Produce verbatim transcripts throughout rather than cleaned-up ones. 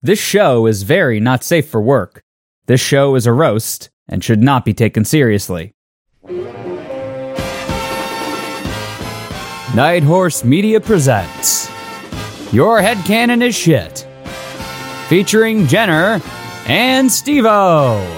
This show is very not safe for work. This show is a roast and should not be taken seriously. Night Horse Media presents Your Headcanon is Shit, featuring Jenner and Steve-O.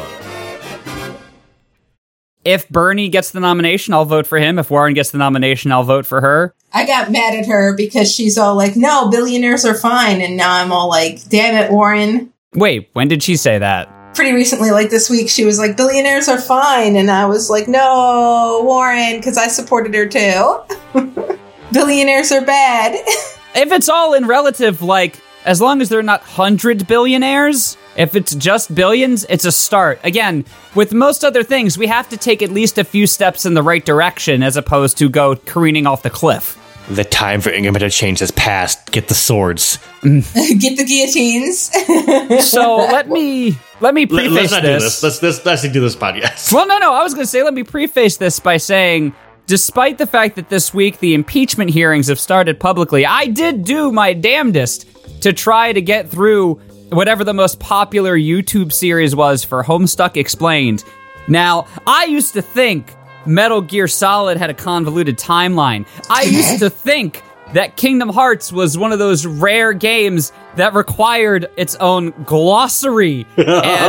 If Bernie gets the nomination, I'll vote for him. If Warren gets the nomination, I'll vote for her. I got mad at her because she's all like, no, billionaires are fine. And now I'm all like, damn it, Warren. Wait, when did she say that? Pretty recently, like this week, she was like, billionaires are fine. And I was like, no, Warren, because I supported her too. Billionaires are bad. If it's all in relative, like, as long as they're not hundred billionaires, if it's just billions, it's a start. Again, with most other things, we have to take at least a few steps in the right direction as opposed to go careening off the cliff. The time for incremental change has passed. Get the swords. Get the guillotines. So let me let me preface Let's not this. do this. Let's, let's, let's do this podcast. Well, no, no, I was going to say, let me preface this by saying, despite the fact that this week the impeachment hearings have started publicly, I did do my damnedest to try to get through whatever the most popular YouTube series was for Homestuck Explained. Now, I used to think Metal Gear Solid had a convoluted timeline. I used to think that Kingdom Hearts was one of those rare games that required its own glossary and,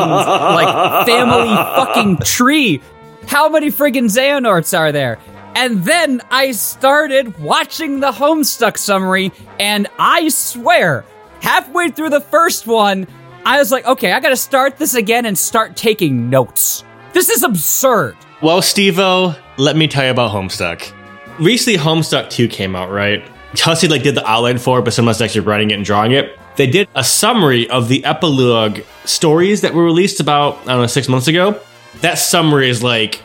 like, family fucking tree. How many friggin' Xehanorts are there? And then I started watching the Homestuck summary, and I swear, halfway through the first one, I was like, okay, I gotta start this again and start taking notes. This is absurd. Well, Steve-O, let me tell you about Homestuck. Recently, Homestuck two came out, right? Hussey like did the outline for it, but someone's actually writing it and drawing it. They did a summary of the epilogue stories that were released about, I don't know, six months ago. That summary is like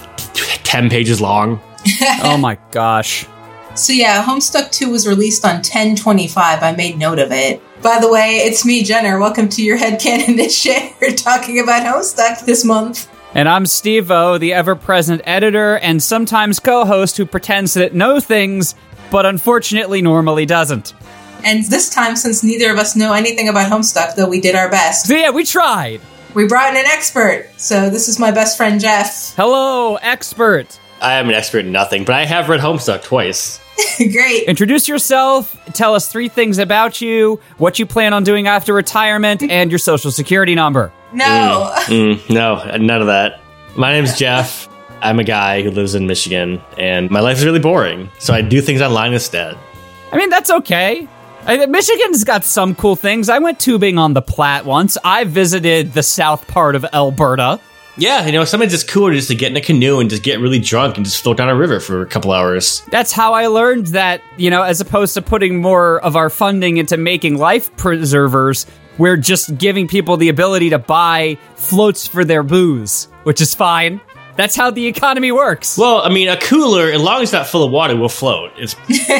ten pages long. Oh my gosh. So yeah, Homestuck two was released on ten twenty-five. I made note of it. By the way, it's me, Jenner. Welcome to your Headcanon is Shit. We're talking about Homestuck this month. And I'm Steve-O, the ever-present editor and sometimes co-host who pretends that it knows things, but unfortunately normally doesn't. And this time, since neither of us know anything about Homestuck, though we did our best. So yeah, we tried. We brought in an expert. So this is my best friend, Jeff. Hello, expert. I am an expert in nothing, but I have read Homestuck twice. Great. Introduce yourself, tell us three things about you, what you plan on doing after retirement, and your social security number. No. Mm, mm, no, none of that. My name's Jeff. I'm a guy who lives in Michigan, and my life is really boring, so I do things online instead. I mean, that's okay. I, Michigan's got some cool things. I went tubing on the Platte once. I visited the south part of Alberta. Yeah, you know, sometimes it's cooler just to get in a canoe and just get really drunk and just float down a river for a couple hours. That's how I learned that, you know, as opposed to putting more of our funding into making life preservers, we're just giving people the ability to buy floats for their booze, which is fine. That's how the economy works. Well, I mean, a cooler, as long as it's not full of water, will float. It's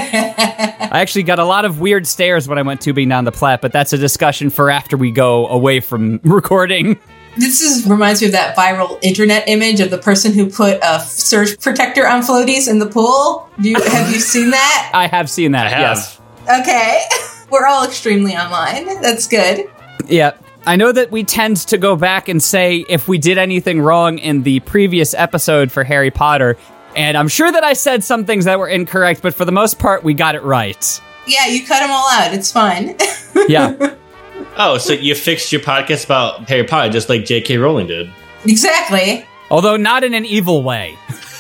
I actually got a lot of weird stares when I went tubing down the Platte, but that's a discussion for after we go away from recording. This is reminds me of that viral internet image of the person who put a surge protector on floaties in the pool. Do you, have you seen that? I have seen that, I have. yes. Okay. We're all extremely online. That's good. Yeah. I know that we tend to go back and say if we did anything wrong in the previous episode for Harry Potter, and I'm sure that I said some things that were incorrect, but for the most part, we got it right. Yeah, you cut them all out. It's fine. Yeah. Oh, so you fixed your podcast about Harry Potter just like J K Rowling did. Exactly. Although not in an evil way.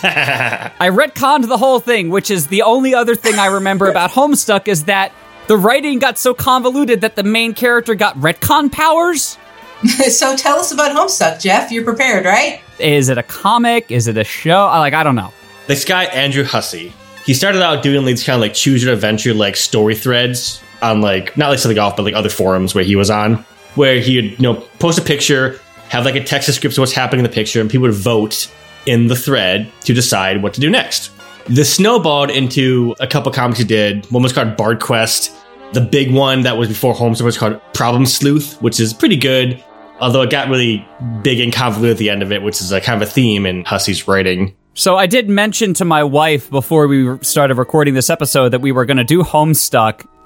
I retconned the whole thing, which is the only other thing I remember about Homestuck is that the writing got so convoluted that the main character got retcon powers. So tell us about Homestuck, Jeff. You're prepared, right? Is it a comic? Is it a show? I, like, I don't know. This guy, Andrew Hussey, he started out doing these kind of like choose your adventure like story threads on like, not like something off, but like other forums where he was on, where he would, you know, post a picture, have like a text description of what's happening in the picture, and people would vote in the thread to decide what to do next. This snowballed into a couple comics he did. One was called Bard Quest. The big one that was before Homestuck was called Problem Sleuth, which is pretty good, although it got really big and convoluted at the end of it, which is a kind of a theme in Hussey's writing. So I did mention to my wife before we started recording this episode that we were going to do Homestuck,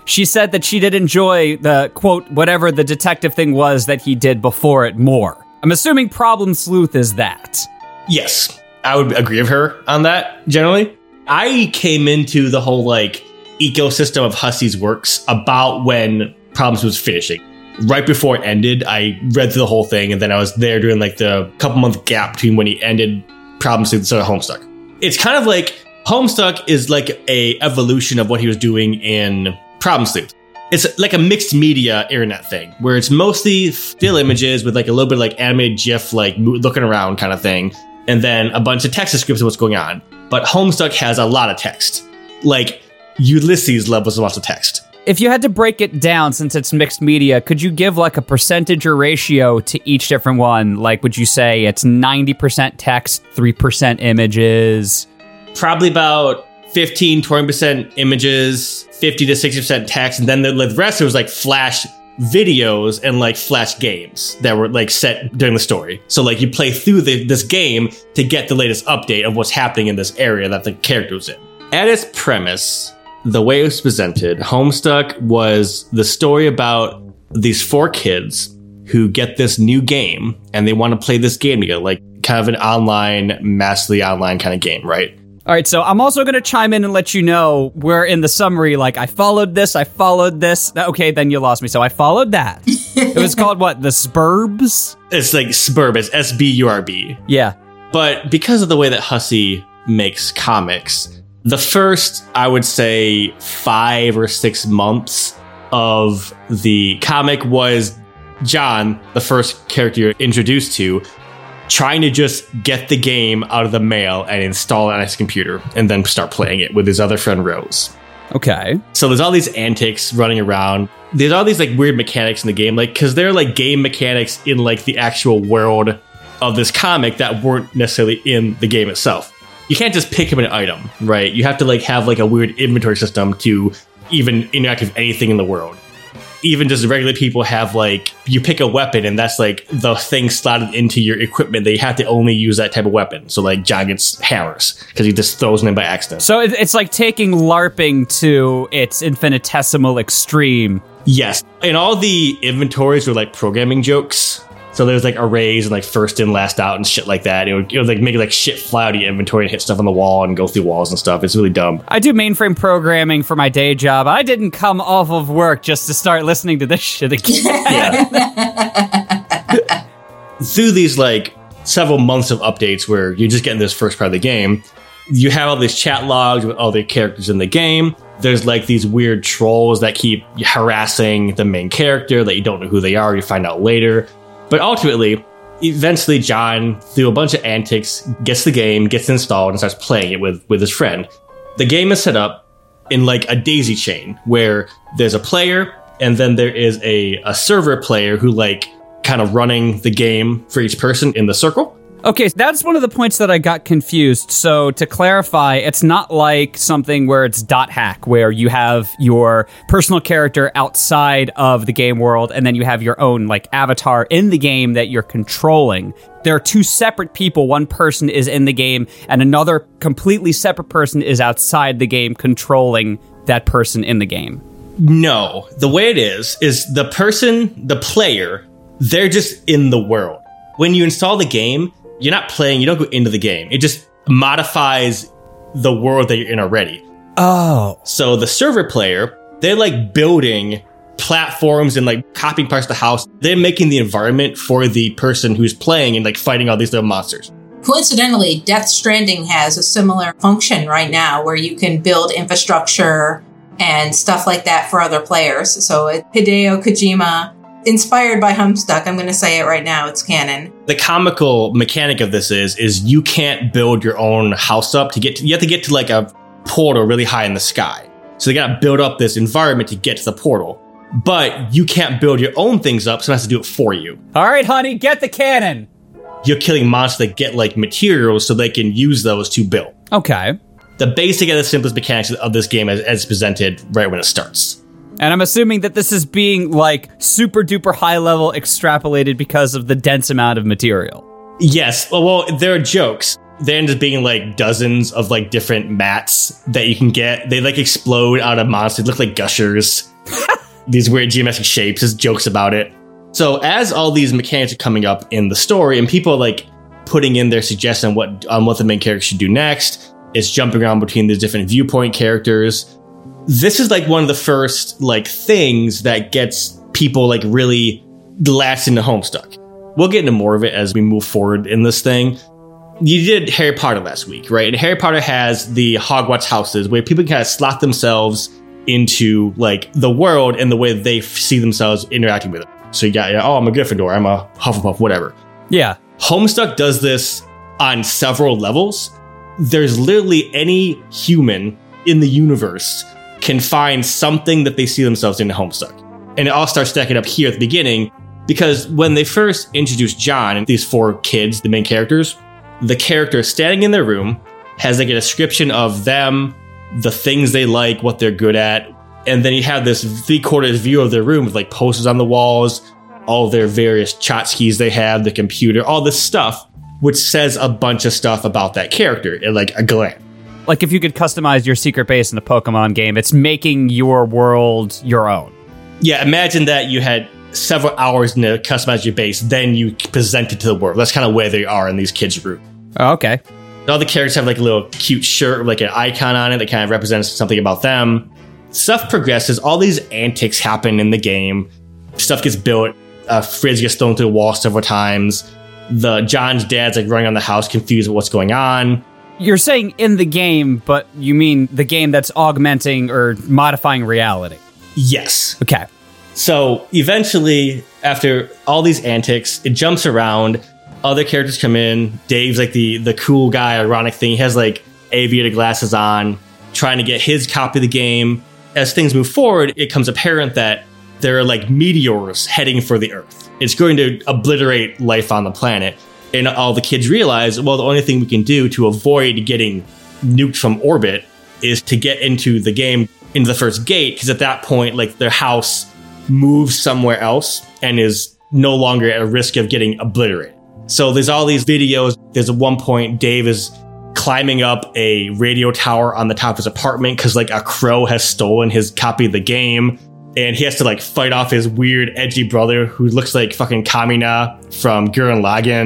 she said that she did enjoy the, quote, whatever the detective thing was that he did before it more. I'm assuming Problem Sleuth is that. Yes, I would agree with her on that, generally. I came into the whole, like, ecosystem of Hussey's works about when Problem Sleuth was finishing. Right before it ended, I read through the whole thing, and then I was there during, like, the couple-month gap between when he ended Problem Sleuth and started Homestuck. It's kind of like, Homestuck is like a evolution of what he was doing in Problem Sleuth. It's like a mixed media internet thing, where it's mostly still images with like a little bit of like animated GIF, like looking around kind of thing, and then a bunch of text descriptions of what's going on. But Homestuck has a lot of text, like Ulysses levels of lots of text. If you had to break it down, since it's mixed media, could you give like a percentage or ratio to each different one? Like, would you say it's ninety percent text, three percent images? Probably about fifteen, twenty percent images, fifty to sixty percent text, and then the, the rest, it was like flash videos and like flash games that were like set during the story. So like you play through the, this game to get the latest update of what's happening in this area that the character was in. At its premise, the way it was presented, Homestuck was the story about these four kids who get this new game and they want to play this game together, like kind of an online, massively online kind of game, right? All right, so I'm also going to chime in and let you know where in the summary, like, I followed this, I followed this. Okay, then you lost me. So I followed that. It was called what? The Sburbs? It's like Sburb. It's S B U R B. Yeah. But because of the way that Hussey makes comics, the first, I would say, five or six months of the comic was John, the first character you're introduced to, trying to just get the game out of the mail and install it on his computer and then start playing it with his other friend Rose. Okay. So there's all these antics running around. There's all these like weird mechanics in the game, like because they're like game mechanics in like the actual world of this comic that weren't necessarily in the game itself. You can't just pick up an item, right? You have to like have like a weird inventory system to even interact with anything in the world. Even just regular people have like, you pick a weapon and that's like the thing slotted into your equipment. They have to only use that type of weapon. So like John gets hammers because he just throws them in by accident. So it's like taking LARPing to its infinitesimal extreme. Yes. And all the inventories were like programming jokes. So there's like arrays and like first in, last out and shit like that. It would, it would like make like shit fly out of your inventory and hit stuff on the wall and go through walls and stuff. It's really dumb. I do mainframe programming for my day job. I didn't come off of work just to start listening to this shit again. Yeah. Through these like several months of updates where you're just getting this first part of the game, you have all these chat logs with all the characters in the game. There's like these weird trolls that keep harassing the main character that you don't know who they are. You find out later. But ultimately, eventually John, through a bunch of antics, gets the game, gets installed, and starts playing it with, with his friend. The game is set up in like a daisy chain where there's a player and then there is a, a server player who like kind of running the game for each person in the circle. Okay, that's one of the points that I got confused. So to clarify, it's not like something where it's dot hack, where you have your personal character outside of the game world, and then you have your own like avatar in the game that you're controlling. There are two separate people. One person is in the game, and another completely separate person is outside the game controlling that person in the game. No, the way it is, is the person, the player, they're just in the world. When you install the game, you're not playing, you don't go into the game. It just modifies the world that you're in already. Oh. So the server player, they're like building platforms and like copying parts of the house. They're making the environment for the person who's playing and like fighting all these little monsters. Coincidentally, Death Stranding has a similar function right now where you can build infrastructure and stuff like that for other players. So it, Hideo Kojima, inspired by Homestuck, I'm going to say it right now, it's canon. The comical mechanic of this is, is you can't build your own house up to get to, you have to get to like a portal really high in the sky. So they got to build up this environment to get to the portal. But you can't build your own things up, someone has to do it for you. All right, honey, get the cannon. You're killing monsters that get like materials so they can use those to build. Okay. The basic and the simplest mechanics of this game as, as presented right when it starts. And I'm assuming that this is being, like, super duper high level extrapolated because of the dense amount of material. Yes. Well, well there are jokes. There end up being, like, dozens of, like, different mats that you can get. They, like, explode out of monsters. They look like gushers. these weird geometric shapes, his jokes about it. So as all these mechanics are coming up in the story and people like putting in their suggestion on what, on what the main character should do next, it's jumping around between the different viewpoint characters. This is like one of the first like things that gets people like really latched into Homestuck. We'll get into more of it as we move forward in this thing. You did Harry Potter last week, right? And Harry Potter has the Hogwarts houses where people can kind of slot themselves into like the world and the way they see themselves interacting with it. So you got, oh, I'm a Gryffindor, I'm a Hufflepuff, whatever. Yeah. Homestuck does this on several levels. There's literally any human in the universe can find something that they see themselves in Homestuck. And it all starts stacking up here at the beginning, because when they first introduced John and these four kids, the main characters, the character standing in their room has like a description of them, the things they like, what they're good at. And then you have this three-quarters view of their room with like posters on the walls, all their various tchotchkes they have, the computer, all this stuff, which says a bunch of stuff about that character in like a glance. Like if you could customize your secret base in a Pokemon game, it's making your world your own. Yeah, imagine that you had several hours to customize your base, then you present it to the world. That's kind of where they are in these kids' room. Oh, okay. All the characters have like a little cute shirt with like an icon on it that kind of represents something about them. Stuff progresses. All these antics happen in the game. Stuff gets built. A fridge gets thrown through the wall several times. The John's dad's like running around the house confused with what's going on. You're saying in the game, but you mean the game that's augmenting or modifying reality? Yes. Okay. So eventually, after all these antics, it jumps around. Other characters come in. Dave's like the, the cool guy, ironic thing. He has like aviator glasses on, trying to get his copy of the game. As things move forward, it becomes apparent that there are like meteors heading for the Earth. It's going to obliterate life on the planet. And all the kids realize, well, the only thing we can do to avoid getting nuked from orbit is to get into the game, into the first gate, because at that point, like their house moves somewhere else and is no longer at a risk of getting obliterated. So there's all these videos. There's at one point, Dave is climbing up a radio tower on the top of his apartment because like a crow has stolen his copy of the game. And he has to like fight off his weird, edgy brother who looks like fucking Kamina from Gurren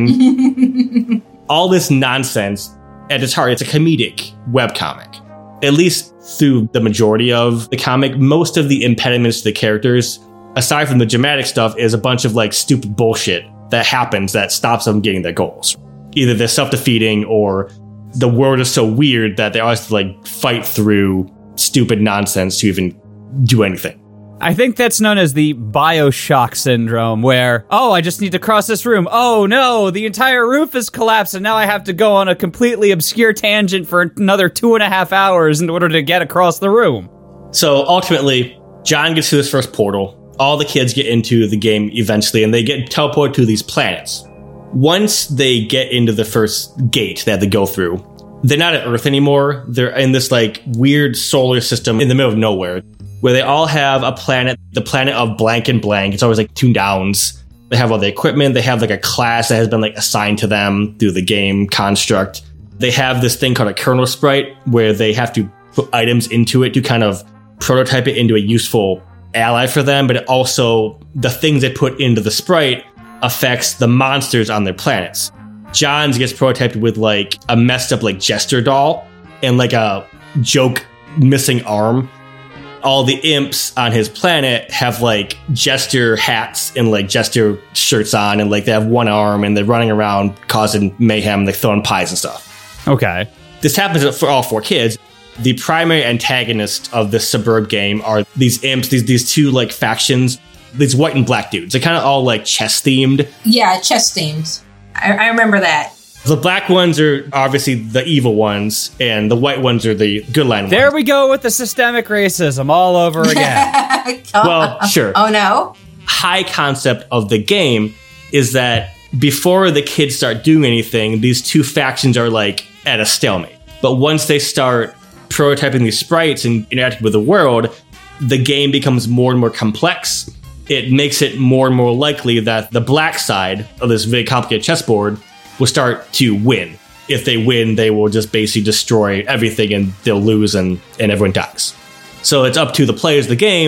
Lagann. All this nonsense, at its heart, it's a comedic webcomic. At least through the majority of the comic, most of the impediments to the characters, aside from the dramatic stuff, is a bunch of like stupid bullshit that happens that stops them getting their goals. Either they're self-defeating or the world is so weird that they always have to like fight through stupid nonsense to even do anything. I think that's known as the Bioshock syndrome, where, oh, I just need to cross this room. Oh, no, the entire roof is collapsed, and now I have to go on a completely obscure tangent for another two and a half hours in order to get across the room. So ultimately, John gets to this first portal. All the kids get into the game eventually, and they get teleported to these planets. Once they get into the first gate they have to go through, they're not at Earth anymore. They're in this like weird solar system in the middle of nowhere, where they all have a planet, the planet of blank and blank. It's always like two downs. They have all the equipment. They have like a class that has been like assigned to them through the game construct. They have this thing called a kernel sprite where they have to put items into it to kind of prototype it into a useful ally for them. But it also, the things they put into the sprite affects the monsters on their planets. John's gets prototyped with like a messed up like Jester doll and like a joke missing arm. All the imps on his planet have like Jester hats and like Jester shirts on, and like they have one arm and they're running around causing mayhem, like throwing pies and stuff. Okay. This happens for all four kids. The primary antagonists of this suburb game are these imps, these these two like factions, these white and black dudes. They're kind of all like chess themed. Yeah, chess themed. I, I remember that. The black ones are obviously the evil ones, and the white ones are the good line ones. There we go with the systemic racism all over again. Well, sure. Oh, no? High concept of the game is that before the kids start doing anything, these two factions are like at a stalemate. But once they start prototyping these sprites and interacting with the world, the game becomes more and more complex. It makes it more and more likely that the black side of this very complicated chessboard will start to win. If they win, they will just basically destroy everything and they'll lose and, and everyone dies. So it's up to the players of the game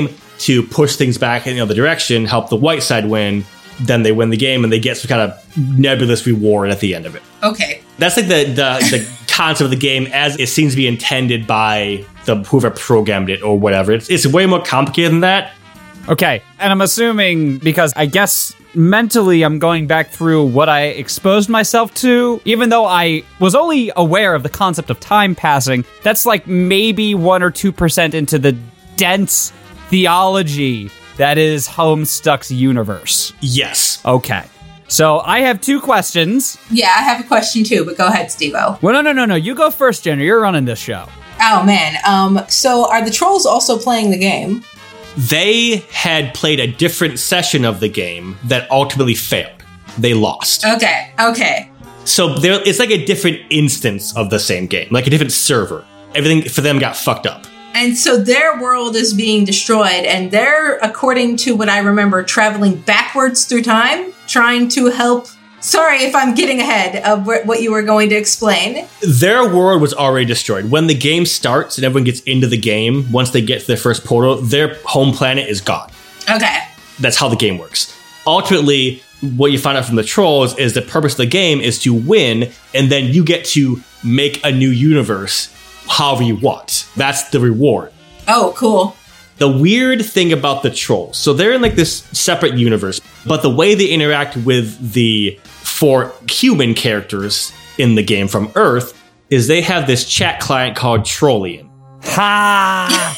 to push things back in the other direction, help the white side win. Then they win the game and they get some kind of nebulous reward at the end of it. Okay. That's like the the, the concept of the game as it seems to be intended by the whoever programmed it or whatever. It's, it's way more complicated than that. Okay, and I'm assuming, because I guess mentally I'm going back through what I exposed myself to, even though I was only aware of the concept of time passing, that's like maybe one or two percent into the dense theology that is Homestuck's universe. Yes. Okay. So I have two questions. Yeah, I have a question too, but go ahead, Steve-O. Well, no, no, no, no. You go first, Jenna. You're running this show. Oh, man. Um, so are the trolls also playing the game? They had played a different session of the game that ultimately failed. They lost. Okay, okay. So there, it's like a different instance of the same game, like a different server. Everything for them got fucked up. And so their world is being destroyed, and they're, according to what I remember, traveling backwards through time, trying to help. Sorry if I'm getting ahead of what you were going to explain. Their world was already destroyed. When the game starts and everyone gets into the game, once they get to their first portal, their home planet is gone. Okay. That's how the game works. Ultimately, what you find out from the trolls is the purpose of the game is to win, and then you get to make a new universe however you want. That's the reward. Oh, cool. The weird thing about the trolls, so they're in like this separate universe, but the way they interact with the four human characters in the game from Earth is they have this chat client called Trollian. Ha!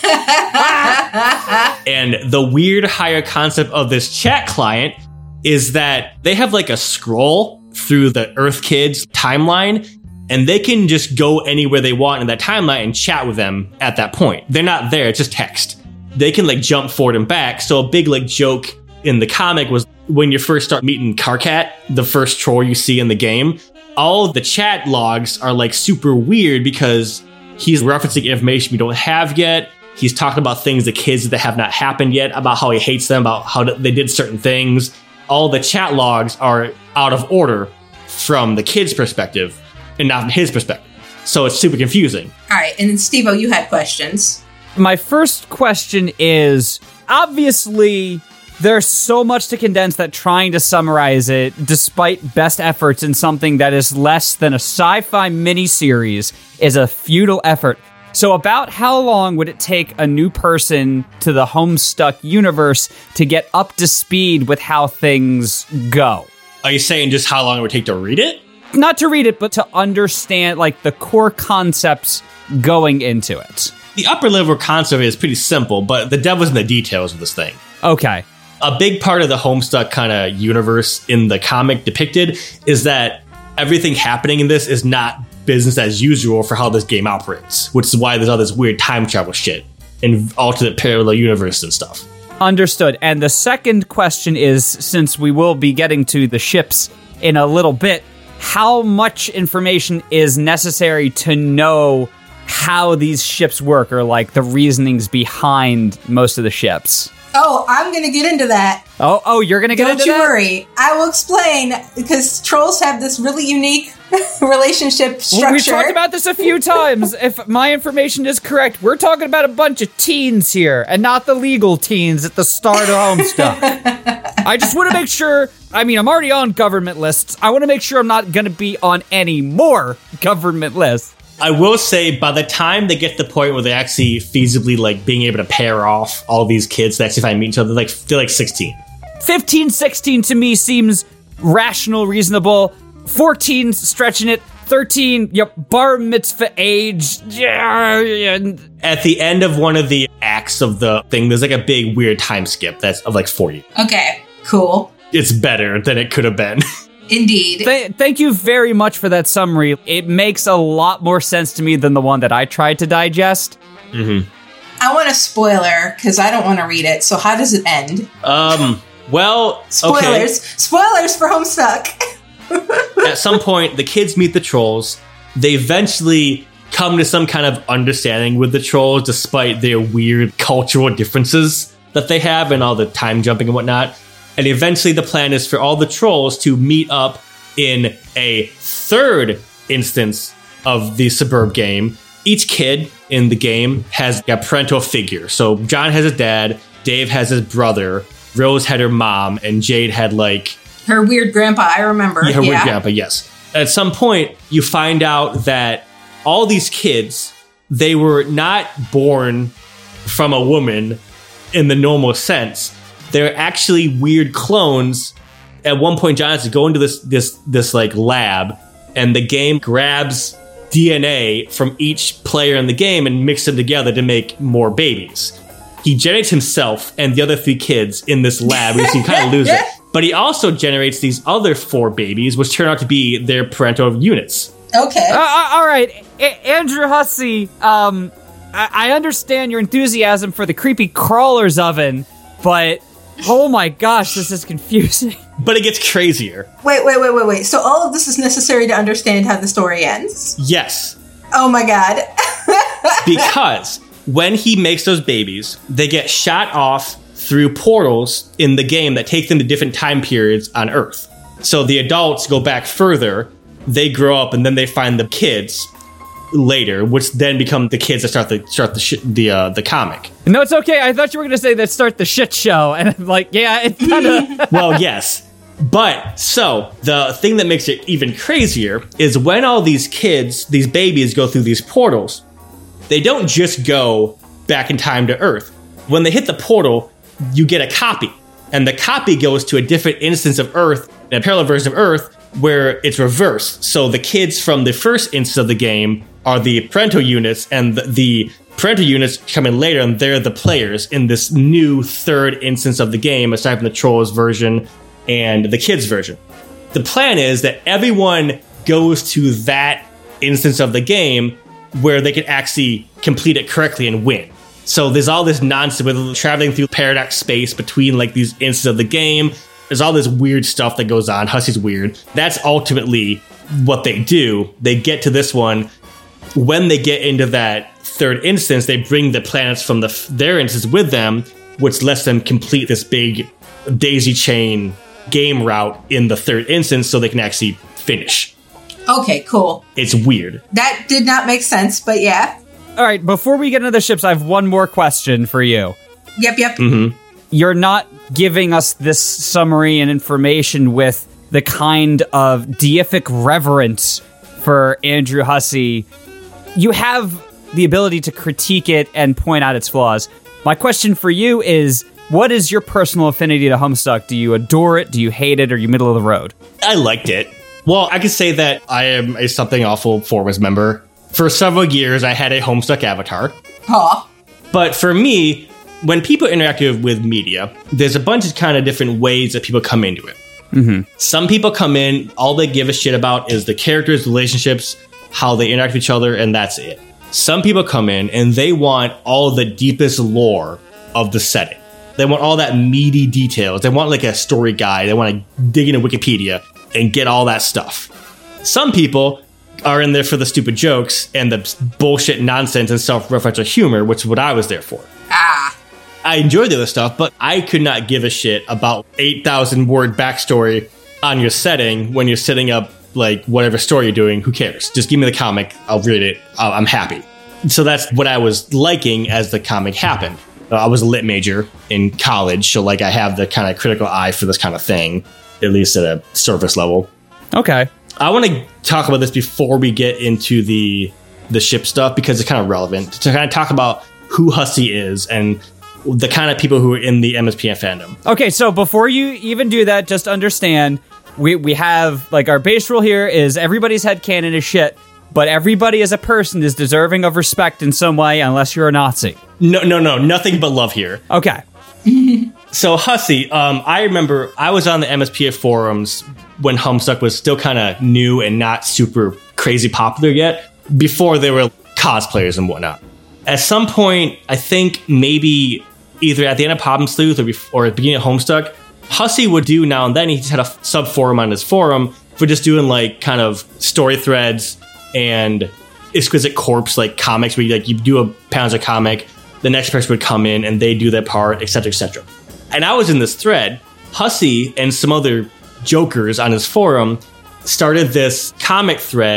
And the weird higher concept of this chat client is that they have like a scroll through the Earth Kids timeline, and they can just go anywhere they want in that timeline and chat with them at that point. They're not there, it's just text. They can like jump forward and back. So a big like joke in the comic was when you first start meeting Karkat, the first troll you see in the game, all the chat logs are like super weird because he's referencing information we don't have yet. He's talking about things, the kids that have not happened yet, about how he hates them, about how they did certain things. All the chat logs are out of order from the kid's perspective and not from his perspective. So it's super confusing. All right, and then Steve-O, you had questions. My first question is, obviously, there's so much to condense that trying to summarize it, despite best efforts in something that is less than a sci-fi miniseries, is a futile effort. So about how long would it take a new person to the Homestuck universe to get up to speed with how things go? Are you saying just how long it would take to read it? Not to read it, but to understand, like, the core concepts going into it. The upper level concept is pretty simple, but the devil's in the details of this thing. Okay. A big part of the Homestuck kind of universe in the comic depicted is that everything happening in this is not business as usual for how this game operates, which is why there's all this weird time travel shit and alternate parallel universe and stuff. Understood. And the second question is, since we will be getting to the ships in a little bit, how much information is necessary to know how these ships work, or like the reasonings behind most of the ships? Oh, I'm going to get into that. Oh, oh, you're going to get Don't into you that? worry. I will explain, because trolls have this really unique relationship structure. Well, we've talked about this a few times. If my information is correct, we're talking about a bunch of teens here, and not the legal teens at the start of Homestuck. I just want to make sure, I mean, I'm already on government lists. I want to make sure I'm not going to be on any more government lists. I will say, by the time they get to the point where they actually feasibly like being able to pair off all these kids that actually find meet each other, like they're like sixteen. fifteen, sixteen to me seems rational, reasonable. fourteen, stretching it. thirteen, yep, bar mitzvah age. Yeah. At the end of one of the acts of the thing, there's like a big weird time skip that's of like forty. Okay, cool. It's better than it could have been. Indeed. Th- thank you very much for that summary. It makes a lot more sense to me than the one that I tried to digest. Mm-hmm. I want a spoiler, because I don't want to read it. So how does it end? Um, well, Spoilers. okay. Spoilers for Homestuck. At some point, the kids meet the trolls. They eventually come to some kind of understanding with the trolls, despite their weird cultural differences that they have and all the time jumping and whatnot. And eventually the plan is for all the trolls to meet up in a third instance of the Suburb game. Each kid in the game has a parental figure. So John has a dad, Dave has his brother, Rose had her mom, and Jade had like... Her weird grandpa, I remember. Yeah, her yeah. weird grandpa, yes. At some point, you find out that all these kids, they were not born from a woman in the normal sense. They're actually weird clones. At one point, John has to go into this this this like lab, and the game grabs D N A from each player in the game and mixes them together to make more babies. He generates himself and the other three kids in this lab, which you kind of lose it. But he also generates these other four babies, which turn out to be their parental units. Okay. Uh, uh, all right, A- Andrew Hussey, um, I-, I understand your enthusiasm for the creepy crawlers oven, but oh my gosh, this is confusing. But it gets crazier. Wait, wait, wait, wait, wait. So all of this is necessary to understand how the story ends? Yes. Oh my god. Because when he makes those babies, they get shot off through portals in the game that take them to different time periods on Earth. So the adults go back further, they grow up, and then they find the kids later, which then become the kids that start the start the sh- the uh, the comic. No, it's okay. I thought you were going to say that start the shit show, and I'm like, yeah, it kind of. Well, yes. But, so, the thing that makes it even crazier is when all these kids, these babies go through these portals, they don't just go back in time to Earth. When they hit the portal, you get a copy. And the copy goes to a different instance of Earth, a parallel version of Earth, where it's reversed. So the kids from the first instance of the game are the parental units, and the, the parental units come in later, and they're the players in this new third instance of the game, aside from the Trolls version and the kids version. The plan is that everyone goes to that instance of the game where they can actually complete it correctly and win. So there's all this nonsense with traveling through paradox space between like these instances of the game. There's all this weird stuff that goes on. Hussey's weird. That's ultimately what they do. They get to this one. When they get into that third instance, they bring the planets from the their instance with them, which lets them complete this big daisy chain game route in the third instance so they can actually finish. Okay, cool. It's weird. That did not make sense, but yeah. All right, before we get into the ships, I have one more question for you. Yep, yep. Mm-hmm. You're not giving us this summary and information with the kind of deific reverence for Andrew Hussey. You have the ability to critique it and point out its flaws. My question for you is, what is your personal affinity to Homestuck? Do you adore it? Do you hate it? Or are you middle of the road? I liked it. Well, I could say that I am a Something Awful Forums member. For several years, I had a Homestuck avatar. Aw. But for me, when people interact with media, there's a bunch of kind of different ways that people come into it. Mm-hmm. Some people come in, all they give a shit about is the characters, relationships, how they interact with each other, and that's it. Some people come in and they want all the deepest lore of the setting. They want all that meaty details. They want like a story guide. They want to dig into Wikipedia and get all that stuff. Some people are in there for the stupid jokes and the bullshit nonsense and self-referential humor, which is what I was there for. Ah. I enjoyed the other stuff, but I could not give a shit about eight thousand word backstory on your setting when you're setting up like whatever story you're doing. Who cares? Just give me the comic. I'll read it. I'm happy. So that's what I was liking as the comic happened. I was a lit major in college, so like I have the kind of critical eye for this kind of thing, at least at a surface level. Okay. I want to talk about this before we get into the the ship stuff because it's kind of relevant to kind of talk about who Hussey is and the kind of people who are in the M S P N fandom. Okay, so before you even do that, just understand we we have like our base rule here is everybody's headcanon is shit. But everybody as a person is deserving of respect in some way, unless you're a Nazi. No, no, no. Nothing but love here. Okay. So, Hussey, um, I remember I was on the M S P A forums when Homestuck was still kind of new and not super crazy popular yet, before there were cosplayers and whatnot. At some point, I think maybe either at the end of Problem Sleuth or, bef- or at the beginning of Homestuck, Hussey would do now and then, he just had a sub-forum on his forum for just doing, like, kind of story threads and Exquisite Corpse, like comics, where you, like, you do a Panzer comic, the next person would come in and they do their part, et cetera, et cetera. And I was in this thread. Hussey and some other jokers on his forum started this comic thread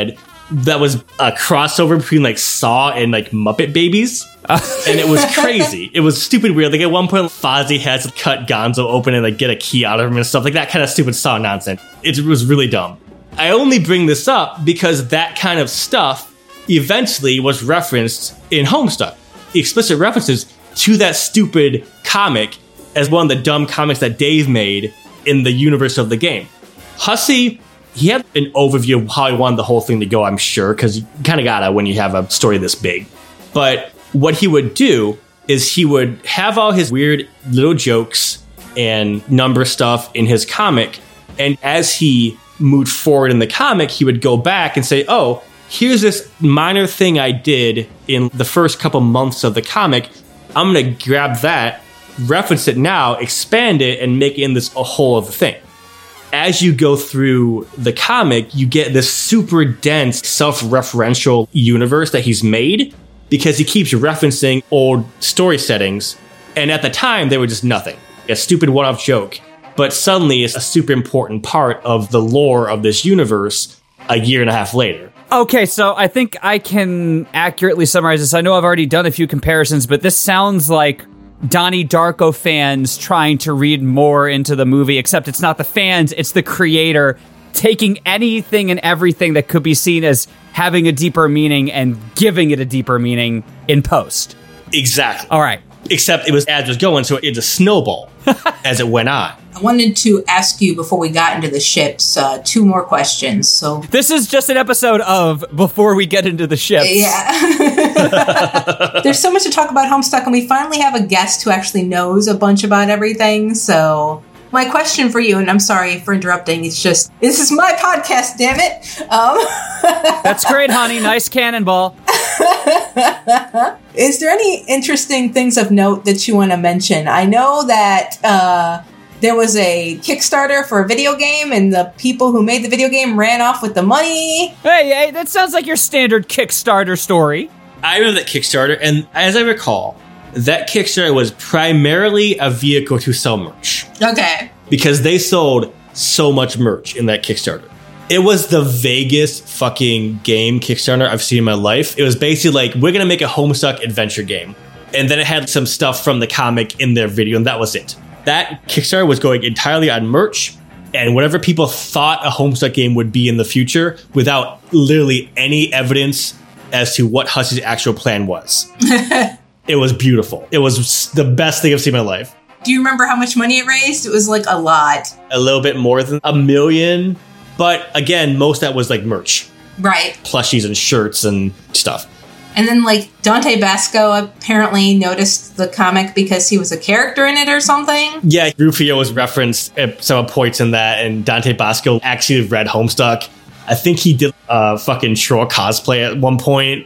that was a crossover between like Saw and like Muppet Babies. And it was crazy. It was stupid weird. Like at one point, Fozzie has to cut Gonzo open and like get a key out of him and stuff like that kind of stupid Saw nonsense. It was really dumb. I only bring this up because that kind of stuff eventually was referenced in Homestuck. Explicit references to that stupid comic as one of the dumb comics that Dave made in the universe of the game. Hussey, he had an overview of how he wanted the whole thing to go, I'm sure, because you kind of gotta when you have a story this big. But what he would do is he would have all his weird little jokes and number stuff in his comic, and as he moved forward in the comic, he would go back and say, oh, here's this minor thing I did in the first couple months of the comic. I'm going to grab that, reference it now, expand it, and make it in this a whole other thing. As you go through the comic, you get this super dense self-referential universe that he's made because he keeps referencing old story settings. And at the time, they were just nothing. A stupid one-off joke. But suddenly, it's a super important part of the lore of this universe a year and a half later. Okay, so I think I can accurately summarize this. I know I've already done a few comparisons, but this sounds like Donnie Darko fans trying to read more into the movie, except it's not the fans, it's the creator taking anything and everything that could be seen as having a deeper meaning and giving it a deeper meaning in post. Exactly. All right. Except it was as it was going, so it's a snowball as it went on. I wanted to ask you before we got into the ships uh, two more questions. So this is just an episode of before we get into the ships. Yeah. There's so much to talk about Homestuck, and we finally have a guest who actually knows a bunch about everything. So my question for you, and I'm sorry for interrupting, it's just, this is my podcast, damn it. Um, That's great, honey. Nice cannonball. Is there any interesting things of note that you want to mention? I know that uh, there was a Kickstarter for a video game, and the people who made the video game ran off with the money. Hey, hey, that sounds like your standard Kickstarter story. I remember that Kickstarter, and as I recall, that Kickstarter was primarily a vehicle to sell merch. Okay. Because they sold so much merch in that Kickstarter. It was the vaguest fucking game Kickstarter I've seen in my life. It was basically like, we're going to make a Homestuck adventure game. And then it had some stuff from the comic in their video, and that was it. That Kickstarter was going entirely on merch and whatever people thought a Homestuck game would be in the future without literally any evidence as to what Hussey's actual plan was. It was beautiful. It was the best thing I've seen in my life. Do you remember how much money it raised? It was like a lot. A little bit more than a million. But again, most of that was like merch. Right. Plushies and shirts and stuff. And then like Dante Basco apparently noticed the comic because he was a character in it or something. Yeah, Rufio was referenced at some points in that, and Dante Basco actually read Homestuck. I think he did a fucking troll cosplay at one point.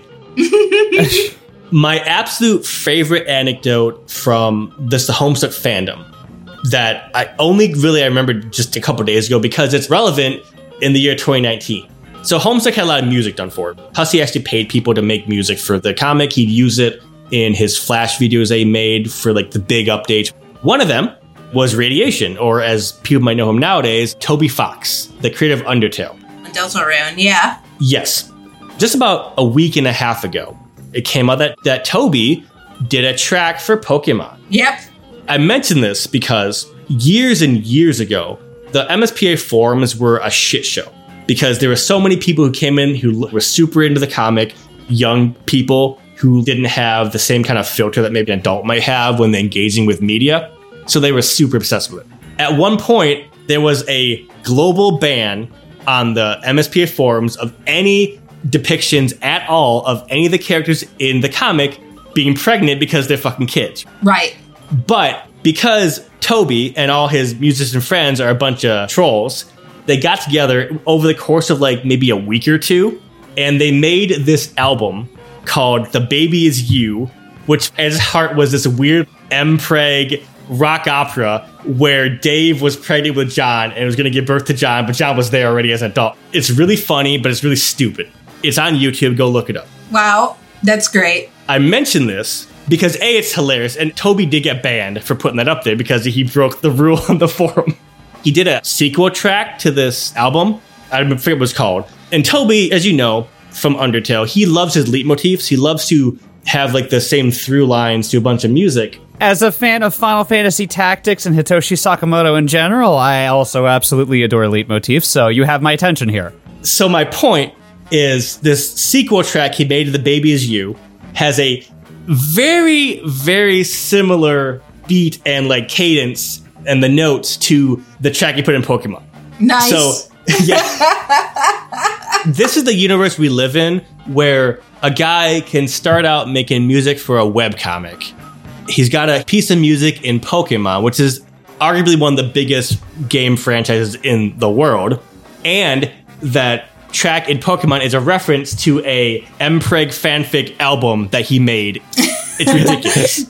My absolute favorite anecdote from this the Homestuck fandom that I only really I remember just a couple days ago because it's relevant in the year twenty nineteen. So Homestuck had a lot of music done for it. Hussey actually paid people to make music for the comic. He'd use it in his Flash videos they made for like the big updates. One of them was Radiation, or as people might know him nowadays, Toby Fox, the creator of Undertale. Deltarune, yeah. Yes. Just about a week and a half ago, it came out that, that Toby did a track for Pokemon. Yep. I mention this because years and years ago, the M S P A forums were a shit show because there were so many people who came in who were super into the comic, young people who didn't have the same kind of filter that maybe an adult might have when they're engaging with media. So they were super obsessed with it. At one point, there was a global ban on the M S P A forums of any depictions at all of any of the characters in the comic being pregnant because they're fucking kids. Right. But because Toby and all his musician friends are a bunch of trolls, they got together over the course of like maybe a week or two, and they made this album called The Baby Is You, which at its heart was this weird M-Preg rock opera where Dave was pregnant with John and was going to give birth to John, but John was there already as an adult. It's really funny, but it's really stupid. It's on YouTube. Go look it up. Wow, that's great. I mention this because A, it's hilarious, and Toby did get banned for putting that up there because he broke the rule on the forum. He did a sequel track to this album. I forget what it was called. And Toby, as you know, from Undertale. He loves his leitmotifs. He loves to have like the same through lines to a bunch of music. As a fan of Final Fantasy Tactics and Hitoshi Sakamoto in general, I also absolutely adore leitmotifs, so you have my attention here. So my point is this sequel track he made to The Baby Is You has a very, very similar beat and like cadence and the notes to the track he put in Pokemon. Nice. So, yeah. This is the universe we live in where a guy can start out making music for a webcomic. He's got a piece of music in Pokemon, which is arguably one of the biggest game franchises in the world. And that track in Pokemon is a reference to a M-Preg fanfic album that he made. It's ridiculous.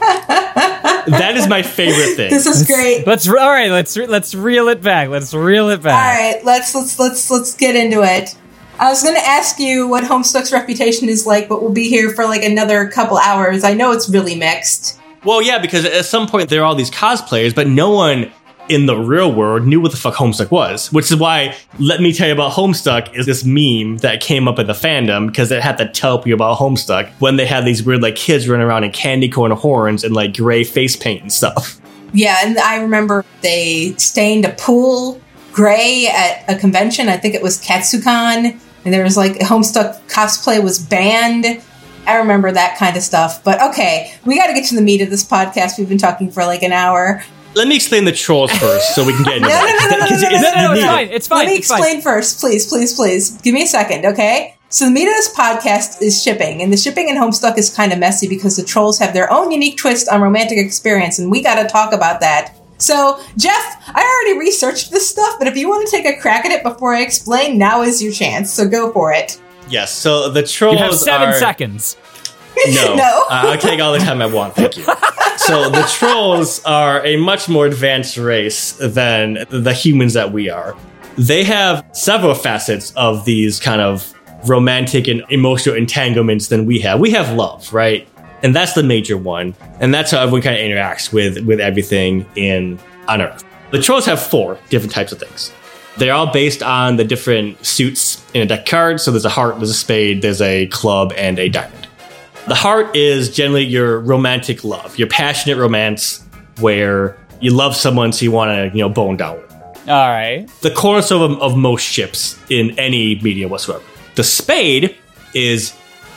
That is my favorite thing. This is great. Let's all right. Let's let's reel it back. Let's reel it back. All right, let's let's let's let's get into it. I was going to ask you what Homestuck's reputation is like, but we'll be here for like another couple hours. I know it's really mixed. Well, yeah, because at some point there are all these cosplayers, but no one in the real world knew what the fuck Homestuck was, which is why Let Me Tell You About Homestuck is this meme that came up in the fandom because it had to tell you about Homestuck when they had these weird like kids running around in candy corn horns and like gray face paint and stuff. Yeah, and I remember they stained a pool gray at a convention. I think it was Katsucon, and there was like Homestuck cosplay was banned. I remember that kind of stuff. But okay, we got to get to the meat of this podcast. We've been talking for like an hour. Let me explain the trolls first so we can get into no, that. No, no, no, no, no, it's, no, no, no, it's it's fine. It's fine. Let me it's explain fine. first, please, please, please. Give me a second, okay? So the meat of this podcast is shipping, and the shipping in Homestuck is kind of messy because the trolls have their own unique twist on romantic experience, and we got to talk about that. So, Jeff, I already researched this stuff, but if you want to take a crack at it before I explain, now is your chance, so go for it. Yes, so the trolls You have seven are... seconds. No, No. uh, I'll take all the time I want, thank you. So the trolls are a much more advanced race than the humans that we are. They have several facets of these kind of romantic and emotional entanglements than we have. We have love, right? And that's the major one. And that's how everyone kind of interacts with, with everything in on Earth. The trolls have four different types of things. They're all based on the different suits in a deck card. So there's a heart, there's a spade, there's a club, and a diamond. The heart is generally your romantic love, your passionate romance where you love someone so you want to, you know, bone down with. All right. The cornerstone of, of most ships in any media whatsoever. The spade is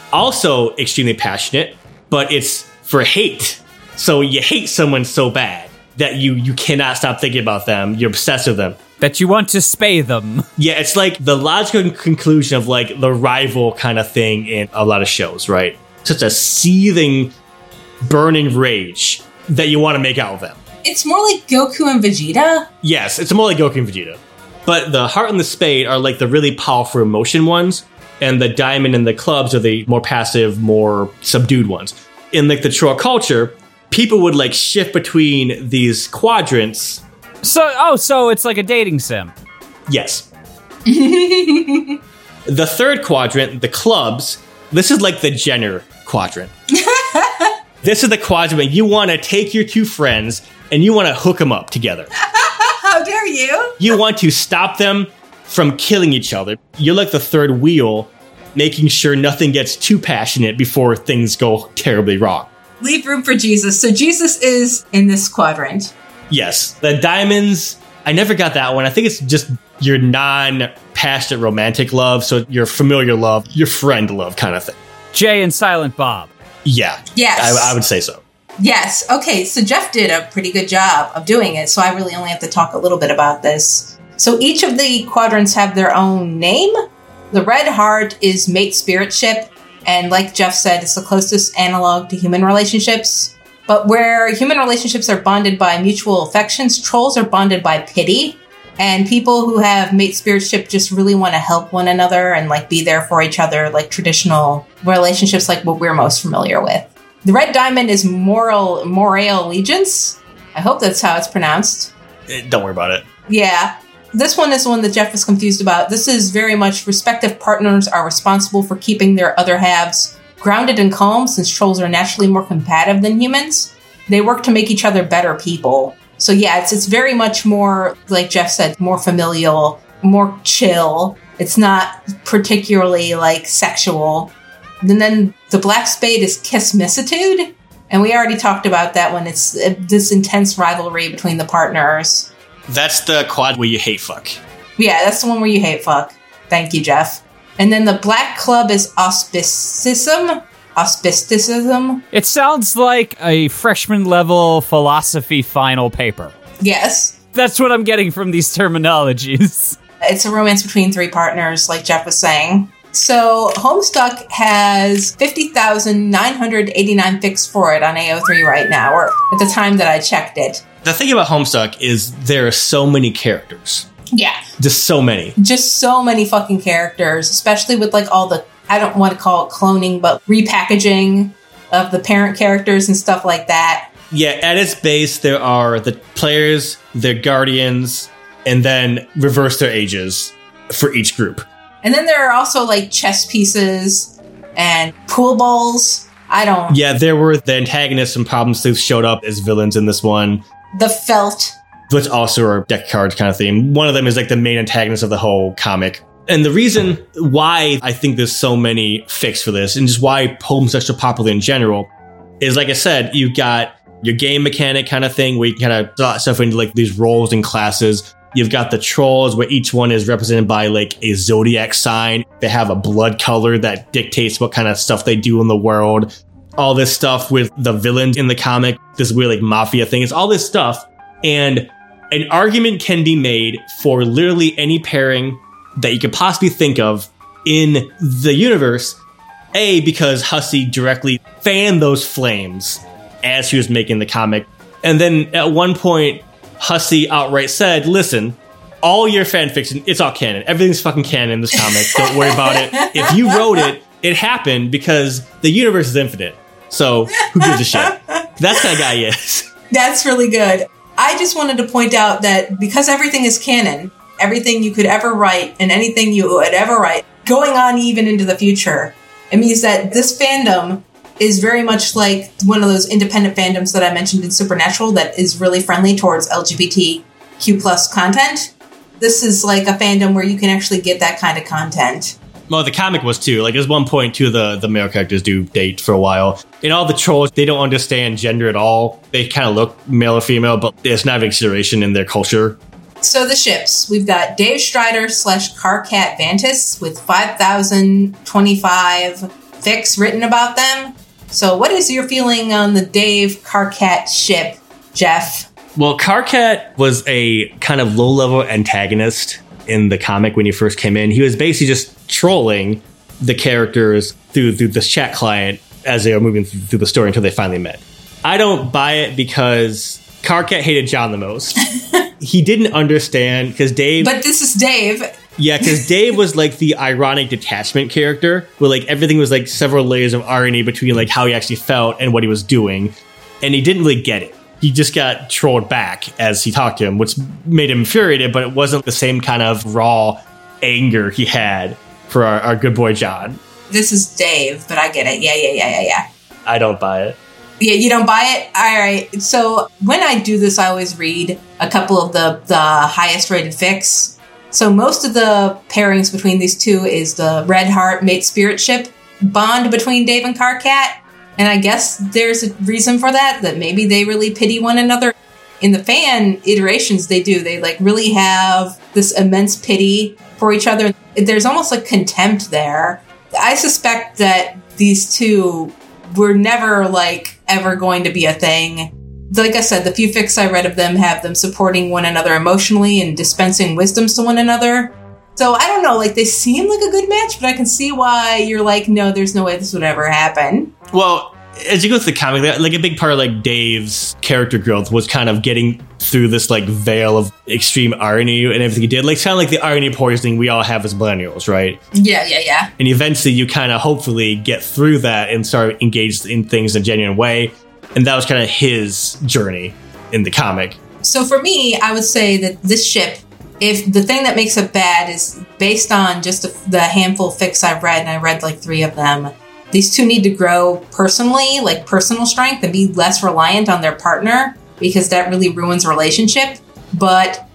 also extremely passionate, but it's for hate. So you hate someone so bad that you, you cannot stop thinking about them. You're obsessed with them. That you want to spay them. Yeah, it's like the logical conclusion of like the rival kind of thing in a lot of shows, right? Such a seething, burning rage that you want to make out with them. It's more like Goku and Vegeta. Yes, it's more like Goku and Vegeta. But the heart and the spade are like the really powerful emotion ones, and the diamond and the clubs are the more passive, more subdued ones. In like the troll culture, people would like shift between these quadrants. So, oh, so it's like a dating sim. Yes. The third quadrant, the clubs, this is like the Jenner quadrant. This is the quadrant where you want to take your two friends and you want to hook them up together. How dare you? You want to stop them from killing each other. You're like the third wheel, making sure nothing gets too passionate before things go terribly wrong. Leave room for Jesus. So Jesus is in this quadrant. Yes. The diamonds, I never got that one. I think it's just your non-passionate romantic love, so your familiar love, your friend love kind of thing. Jay and Silent Bob. Yeah. Yes. I, I would say so. Yes. Okay, so Jeff did a pretty good job of doing it, so I really only have to talk a little bit about this. So each of the quadrants have their own name. The red heart is mate spirit ship, and like Jeff said, it's the closest analog to human relationships. But where human relationships are bonded by mutual affections, trolls are bonded by pity. And people who have mate spirit ship just really want to help one another and like be there for each other, like traditional relationships like what we're most familiar with. The red diamond is moral, moral allegiance. I hope that's how it's pronounced. Eh, Don't worry about it. Yeah. This one is the one that Jeff was confused about. This is very much respective partners are responsible for keeping their other halves grounded and calm, since trolls are naturally more combative than humans. They work to make each other better people. So yeah, it's it's very much more, like Jeff said, more familial, more chill. It's not particularly, like, sexual. And then the Black Spade is Kismissitude. And we already talked about that when it's uh, this intense rivalry between the partners. That's the quad where you hate fuck. Yeah, that's the one where you hate fuck. Thank you, Jeff. And then the Black Club is Auspicism. Auspisticism. It sounds like a freshman level philosophy final paper. Yes. That's what I'm getting from these terminologies. It's a romance between three partners, like Jeff was saying. So Homestuck has fifty thousand nine hundred eighty-nine fics for it on A O three right now, or at the time that I checked it. The thing about Homestuck is there are so many characters. Yeah. Just so many. Just so many fucking characters, especially with like all the, I don't want to call it cloning, but repackaging of the parent characters and stuff like that. Yeah, at its base, there are the players, their guardians, and then reverse their ages for each group. And then there are also like chess pieces and pool balls. I don't... Yeah, there were the antagonists and problem sleuths showed up as villains in this one. The Felt. Which also are deck cards kind of theme. One of them is like the main antagonist of the whole comic. And the reason why I think there's so many fics for this, and just why Homestuck's so popular in general, is like I said, you've got your game mechanic kind of thing where you can kind of slot stuff into like these roles and classes. You've got the trolls where each one is represented by like a zodiac sign. They have a blood color that dictates what kind of stuff they do in the world. All this stuff with the villains in the comic, this weird like mafia thing. It's all this stuff. And an argument can be made for literally any pairing that you could possibly think of in the universe. A, because Hussie directly fanned those flames as she was making the comic. And then at one point, Hussie outright said, listen, all your fan fiction, it's all canon. Everything's fucking canon in this comic. Don't worry about it. If you wrote it, it happened because the universe is infinite. So who gives a shit? That's the kind of guy he is. That's really good. I just wanted to point out that because everything is canon, everything you could ever write and anything you would ever write, going on even into the future, it means that this fandom is very much like one of those independent fandoms that I mentioned in Supernatural that is really friendly towards L G B T Q plus content. This is like a fandom where you can actually get that kind of content. Well, the comic was too. Like, there's one point, two of the, the male characters do date for a while. And all the trolls, they don't understand gender at all. They kind of look male or female, but it's not a consideration in their culture. So the ships. We've got Dave Strider slash Carcat Vantis with five thousand twenty-five fics written about them. So what is your feeling on the Dave Carcat ship, Jeff? Well, Carcat was a kind of low-level antagonist in the comic when he first came in. He was basically just trolling the characters through through this chat client as they were moving through the story until they finally met. I don't buy it because Carcat hated John the most. He didn't understand because Dave... But this is Dave. Yeah, because Dave was like the ironic detachment character where like everything was like several layers of irony between like how he actually felt and what he was doing. And he didn't really get it. He just got trolled back as he talked to him, which made him infuriated, but it wasn't the same kind of raw anger he had for our, our good boy John. This is Dave, but I get it. Yeah, yeah, yeah, yeah, yeah. I don't buy it. Yeah, you don't buy it? All right. So when I do this, I always read a couple of the, the highest rated fics. So most of the pairings between these two is the Red Heart Mate Spirit ship bond between Dave and Carcat. And I guess there's a reason for that, that maybe they really pity one another. In the fan iterations, they do. They like really have this immense pity for each other. There's almost like contempt there. I suspect that these two were never like ever going to be a thing. Like I said, the few fics I read of them have them supporting one another emotionally and dispensing wisdoms to one another. So I don't know, like they seem like a good match, but I can see why you're like, no, there's no way this would ever happen. Well, as you go through the comic, like a big part of like Dave's character growth was kind of getting through this like veil of extreme irony and everything he did. Like, it's kind of like the irony poisoning we all have as millennials, right? Yeah, yeah, yeah. And eventually you kind of hopefully get through that and start engaged in things in a genuine way. And that was kind of his journey in the comic. So for me, I would say that this ship, if the thing that makes it bad is based on just the, the handful of fics I've read, and I read like three of them, these two need to grow personally, like personal strength, and be less reliant on their partner, because that really ruins a relationship. But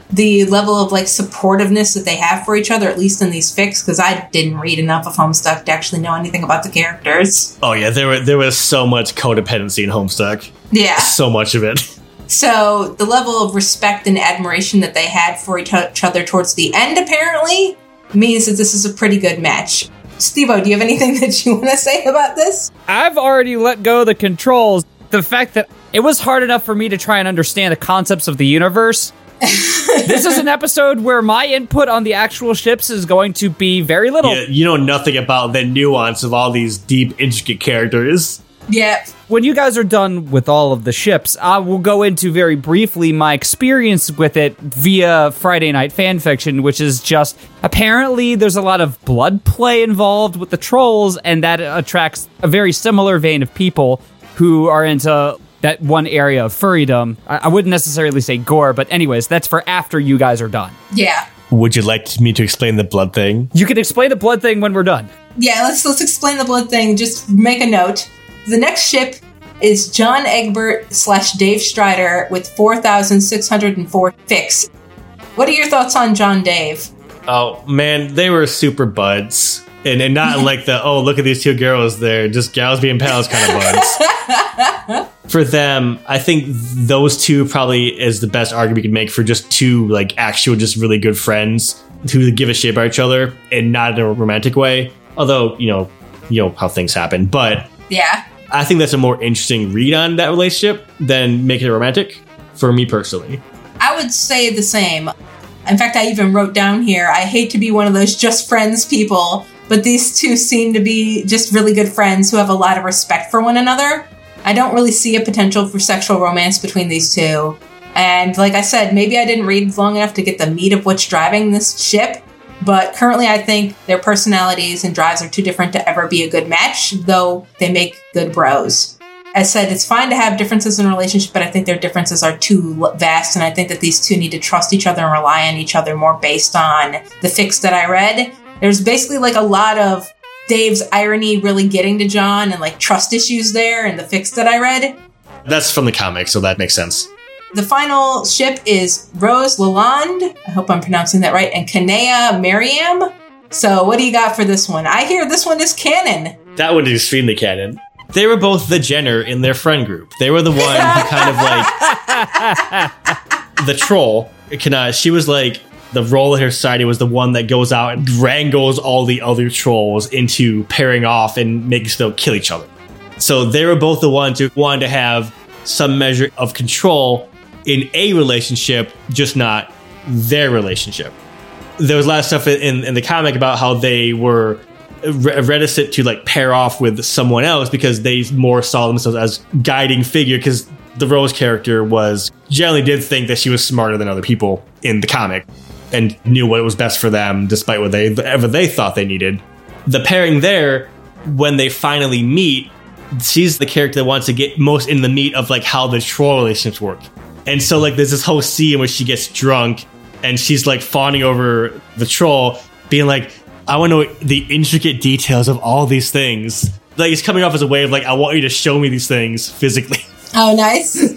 the level of like supportiveness that they have for each other, at least in these fics, because I didn't read enough of Homestuck to actually know anything about the characters. Oh yeah, there were there was so much codependency in Homestuck. Yeah. So much of it. So the level of respect and admiration that they had for each other towards the end, apparently, means that this is a pretty good match. Steve-O, do you have anything that you want to say about this? I've already let go of the controls. The fact that it was hard enough for me to try and understand the concepts of the universe. This is an episode where my input on the actual ships is going to be very little. Yeah, you know nothing about the nuance of all these deep, intricate characters. Yeah. When you guys are done with all of the ships, I will go into very briefly my experience with it via Friday Night Fanfiction, which is just, apparently there's a lot of blood play involved with the trolls, and that attracts a very similar vein of people who are into that one area of furrydom. I, I wouldn't necessarily say gore, but anyways, that's for after you guys are done. Yeah. Would you like me to explain the blood thing? You can explain the blood thing when we're done. Yeah, let's let's explain the blood thing. Just make a note. The next ship is John Egbert slash Dave Strider with four thousand six hundred four fics. What are your thoughts on John Dave? Oh, man, they were super buds. And, and not like the, oh, look at these two girls. They're just gals being pals kind of buds. For them, I think those two probably is the best argument you can make for just two, like, actual, just really good friends who give a shit about each other and not in a romantic way. Although, you know, you know how things happen. But yeah, I think that's a more interesting read on that relationship than making it romantic for me personally. I would say the same. In fact, I even wrote down here, I hate to be one of those just friends people, but these two seem to be just really good friends who have a lot of respect for one another. I don't really see a potential for sexual romance between these two. And like I said, maybe I didn't read long enough to get the meat of what's driving this ship, but currently I think their personalities and drives are too different to ever be a good match, though they make good bros. As said, it's fine to have differences in a relationship, but I think their differences are too vast, and I think that these two need to trust each other and rely on each other more based on the fics that I read. There's basically like a lot of Dave's irony really getting to John and like trust issues there in the fics that I read. That's from the comic, so that makes sense. The final ship is Rose Lalonde, I hope I'm pronouncing that right, and Kanea Mariam. So what do you got for this one? I hear this one is canon. That one is extremely canon. They were both the Jenner in their friend group. They were the one who kind of like the troll. Kana, she was like the role in her society was the one that goes out and wrangles all the other trolls into pairing off and makes them kill each other. So they were both the ones who wanted to have some measure of control in a relationship, just not their relationship. There was a lot of stuff in, in the comic about how they were reticent to like pair off with someone else because they more saw themselves as guiding figure, because the Rose character was generally did think that she was smarter than other people in the comic and knew what was best for them despite what they whatever they thought they needed. The pairing there, when they finally meet, she's the character that wants to get most in the meat of like how the troll relationships work. And so like there's this whole scene where she gets drunk and she's like fawning over the troll, being like, I want to know the intricate details of all these things. Like it's coming off as a way of like, I want you to show me these things physically. Oh, nice.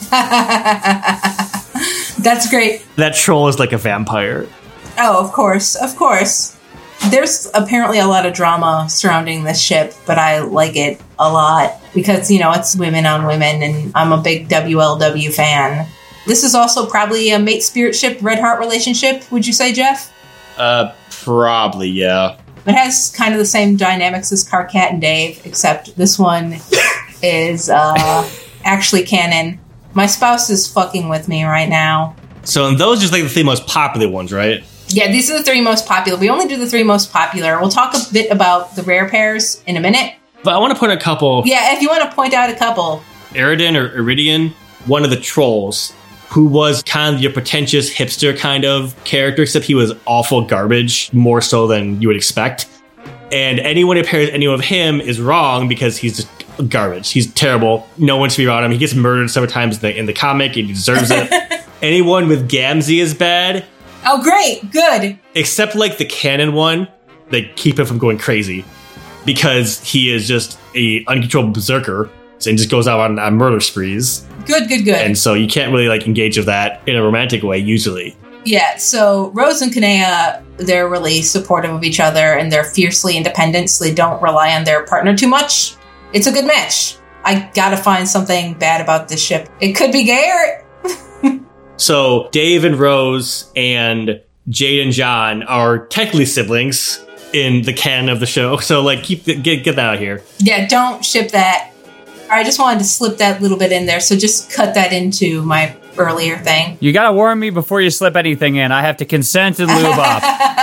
That's great. That troll is like a vampire. Oh, of course, of course. There's apparently a lot of drama surrounding this ship, but I like it a lot because, you know, it's women on women, and I'm a big W L W fan. This is also probably a mate spirit ship, red heart relationship, would you say, Jeff? Uh, probably, yeah. It has kind of the same dynamics as Karkat and Dave, except this one is uh, actually canon. My spouse is fucking with me right now. So and those are just like the three most popular ones, right? Yeah, these are the three most popular. We only do the three most popular. We'll talk a bit about the rare pairs in a minute. But I want to put a couple... Yeah, if you want to point out a couple. Eridan or Iridian, one of the trolls, who was kind of your pretentious hipster kind of character, except he was awful garbage, more so than you would expect. And anyone who pairs anyone with him is wrong because he's just garbage. He's terrible. No one should be around him. He gets murdered several times in the, in the comic, and he deserves it. Anyone with Gamzee is bad. Oh, great. Good. Except like the canon one, they keep him from going crazy because he is just a uncontrolled berserker and just goes out on, on murder sprees. Good, good, good. And so you can't really like engage with that in a romantic way usually. Yeah, so Rose and Kanea, they're really supportive of each other and they're fiercely independent, so they don't rely on their partner too much. It's a good match. I gotta find something bad about this ship. It could be gay or... So Dave and Rose and Jade and John are technically siblings in the canon of the show. So, like, keep get, get that out here. Yeah, don't ship that. I just wanted to slip that little bit in there, so just cut that into my earlier thing. You gotta warn me before you slip anything in. I have to consent and lube up.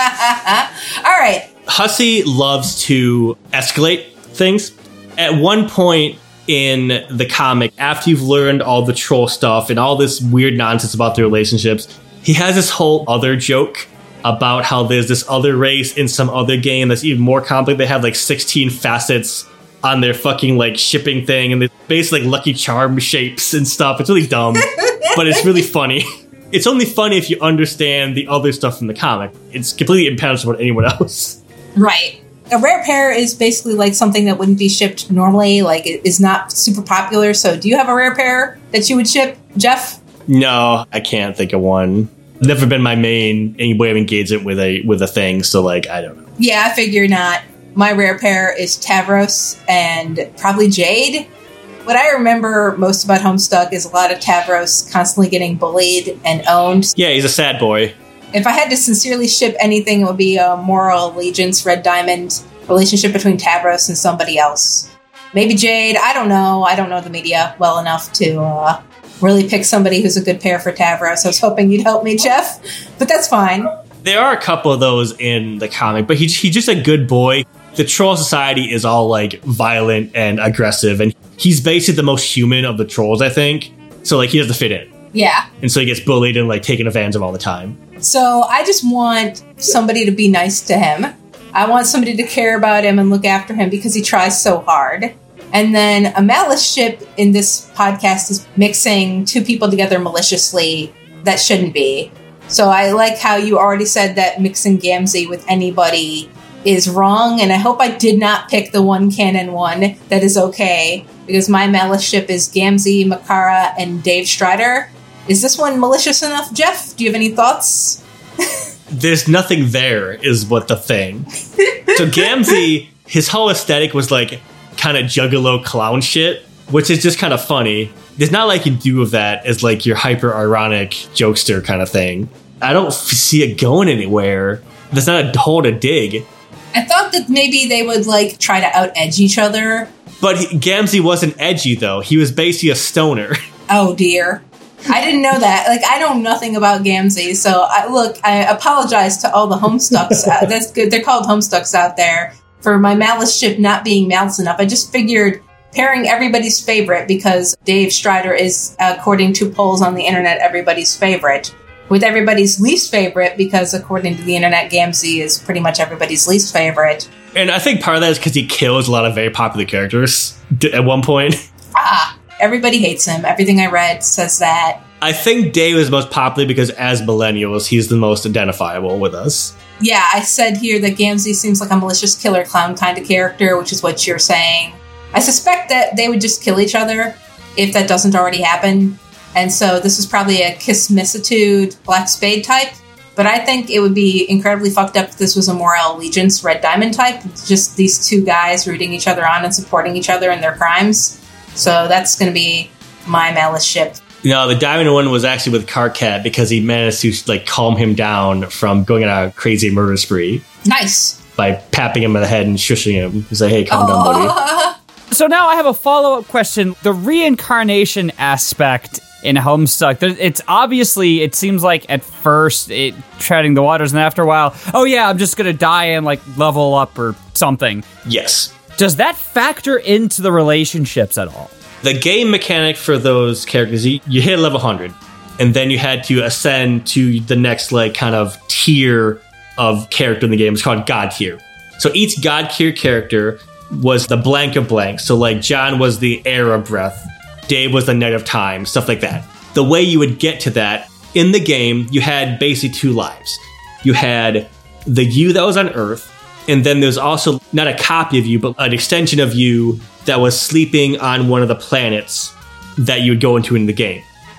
All right. Hussey loves to escalate things. At one point in the comic, after you've learned all the troll stuff and all this weird nonsense about their relationships, he has this whole other joke about how there's this other race in some other game that's even more complicated. They have like sixteen facets on their fucking like shipping thing, and they're basically like Lucky Charm shapes and stuff. It's really dumb, but it's really funny. It's only funny if you understand the other stuff from the comic. It's completely impenetrable to anyone else. Right. A rare pair is basically like something that wouldn't be shipped normally, like it is not super popular. So do you have a rare pair that you would ship, Jeff? No, I can't think of one. Never been my main any way of engagement with a with a thing, so like I don't know. Yeah, I figure not. My rare pair is Tavros and probably Jade. What I remember most about Homestuck is a lot of Tavros constantly getting bullied and owned. Yeah, he's a sad boy. If I had to sincerely ship anything, it would be a Moral Allegiance Red Diamond relationship between Tavros and somebody else. Maybe Jade, I don't know. I don't know the media well enough to uh, really pick somebody who's a good pair for Tavros. I was hoping you'd help me, Jeff, but that's fine. There are a couple of those in the comic, but he, he's just a good boy. The troll society is all like violent and aggressive, and he's basically the most human of the trolls, I think. So like he doesn't fit in. Yeah. And so he gets bullied and like taken advantage of all the time. So I just want somebody to be nice to him. I want somebody to care about him and look after him because he tries so hard. And then a malice ship in this podcast is mixing two people together maliciously that shouldn't be. So I like how you already said that mixing Gamzee with anybody is wrong, and I hope I did not pick the one canon one that is okay, because my malice ship is Gamzee, Makara, and Dave Strider. Is this one malicious enough, Jeff? Do you have any thoughts? There's nothing there, is what the thing. So Gamzee, his whole aesthetic was like kind of juggalo clown shit, which is just kind of funny. There's not like you do of that as like your hyper ironic jokester kind of thing. I don't f- see it going anywhere. There's not a hole to dig. I thought that maybe they would like try to out-edge each other. But he, Gamzee wasn't edgy, though. He was basically a stoner. Oh, dear. I didn't know that. Like, I know nothing about Gamzee. So, I, look, I apologize to all the Homestucks. uh, that's good. They're called Homestucks out there for my malice ship not being malice enough. I just figured pairing everybody's favorite, because Dave Strider is, according to polls on the internet, everybody's favorite, with everybody's least favorite, because according to the internet, Gamzee is pretty much everybody's least favorite. And I think part of that is because he kills a lot of very popular characters d- at one point. Ah, everybody hates him. Everything I read says that. I think Dave is most popular because as millennials, he's the most identifiable with us. Yeah, I said here that Gamzee seems like a malicious killer clown kind of character, which is what you're saying. I suspect that they would just kill each other if that doesn't already happen. And so this is probably a Kismissitude Black Spade type. But I think it would be incredibly fucked up if this was a Moral Allegiance Red Diamond type. It's just these two guys rooting each other on and supporting each other in their crimes. So that's going to be my malice ship. No, the Diamond one was actually with Karkat because he managed to like calm him down from going on a crazy murder spree. Nice. By papping him on the head and shushing him. He's like, hey, calm oh. down, buddy. So now I have a follow-up question. The reincarnation aspect in Homestuck, it's obviously, it seems like at first it treading the waters, and after a while, oh yeah, I'm just gonna die and like level up or something. Yes. Does that factor into the relationships at all? The game mechanic for those characters, you, you hit level one hundred, and then you had to ascend to the next like kind of tier of character in the game. It's called God tier. So each God tier character was the blank of blank. So like John was the air of breath, Dave was the night of time, stuff like that. The way you would get to that, in the game, you had basically two lives. You had the you that was on Earth, and then there's also not a copy of you, but an extension of you that was sleeping on one of the planets that you would go into in the game.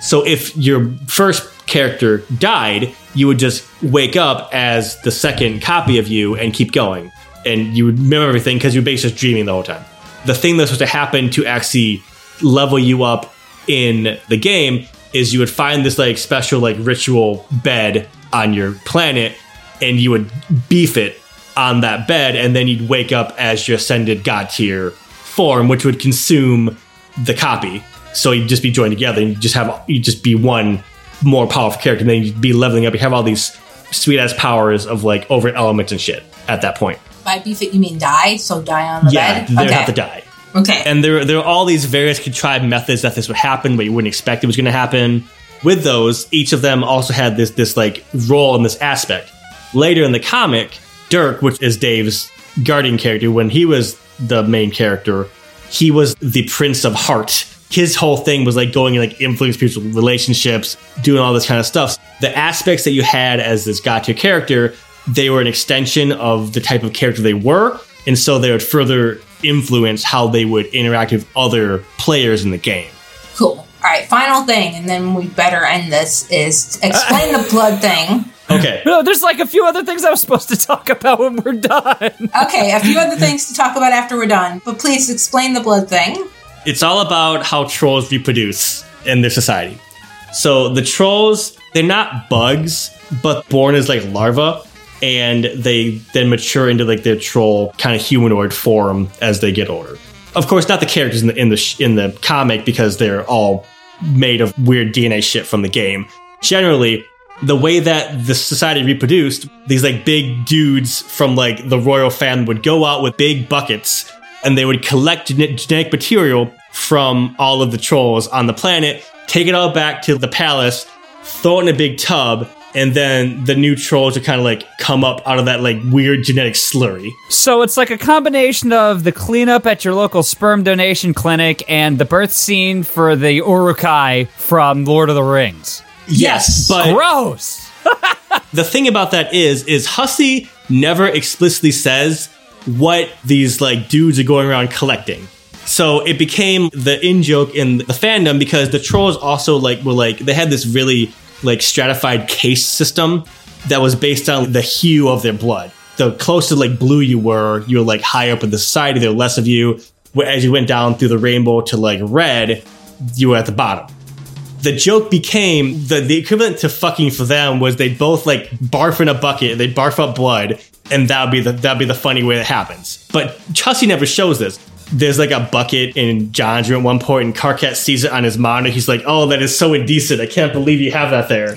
So if your first character died, you would just wake up as the second copy of you and keep going. And you would remember everything because you were basically just dreaming the whole time. The thing that's supposed to happen to actually level you up in the game is you would find this like special like ritual bed on your planet, and you would beef it on that bed, and then you'd wake up as your ascended god tier form, which would consume the copy. So you'd just be joined together, and you just have you just be one more powerful character, and then you'd be leveling up. You have all these sweet ass powers of like over elements and shit at that point. By beef it, you mean die? So die on the yeah, bed? Yeah, they okay. have to die. Okay. And there, there are all these various contrived methods that this would happen, but you wouldn't expect it was going to happen. With those, each of them also had this, this like role in this aspect. Later in the comic, Dirk, which is Dave's guardian character, when he was the main character, he was the Prince of Heart. His whole thing was like going and like influencing people's relationships, doing all this kind of stuff. The aspects that you had as this god tier character, they were an extension of the type of character they were, and so they would further influence how they would interact with other players in the game. Cool. All right, final thing, and then we better end this, is explain the blood thing. Okay. No, there's like a few other things I was supposed to talk about when we're done. Okay, a few other things to talk about after we're done, but please explain the blood thing. It's all about how trolls reproduce in their society. So the trolls, they're not bugs, but born as like larvae, and they then mature into like their troll kind of humanoid form as they get older. Of course, not the characters in the in the sh- in the comic, because they're all made of weird D N A shit from the game. Generally, the way that the society reproduced, these like big dudes from like the royal family would go out with big buckets, and they would collect gen- genetic material from all of the trolls on the planet, take it all back to the palace, throw it in a big tub, and then the new trolls would kind of like come up out of that like weird genetic slurry. So it's like a combination of the cleanup at your local sperm donation clinic and the birth scene for the Uruk-hai from Lord of the Rings. Yes, but gross. The thing about that is, is Hussie never explicitly says what these like dudes are going around collecting. So it became the in-joke in the fandom because the trolls also like were like, they had this really like stratified caste system that was based on the hue of their blood. The closer like blue you were, you were like high up in the society, there were less of you. As you went down through the rainbow to like red, you were at the bottom. The joke became, the, the equivalent to fucking for them was they both like barf in a bucket, they barf up blood, and that would be the that'd be the funny way that happens. But Hussie never shows this. There's like a bucket in John's room at one point, and Karkat sees it on his monitor. He's like, "Oh, that is so indecent. I can't believe you have that there."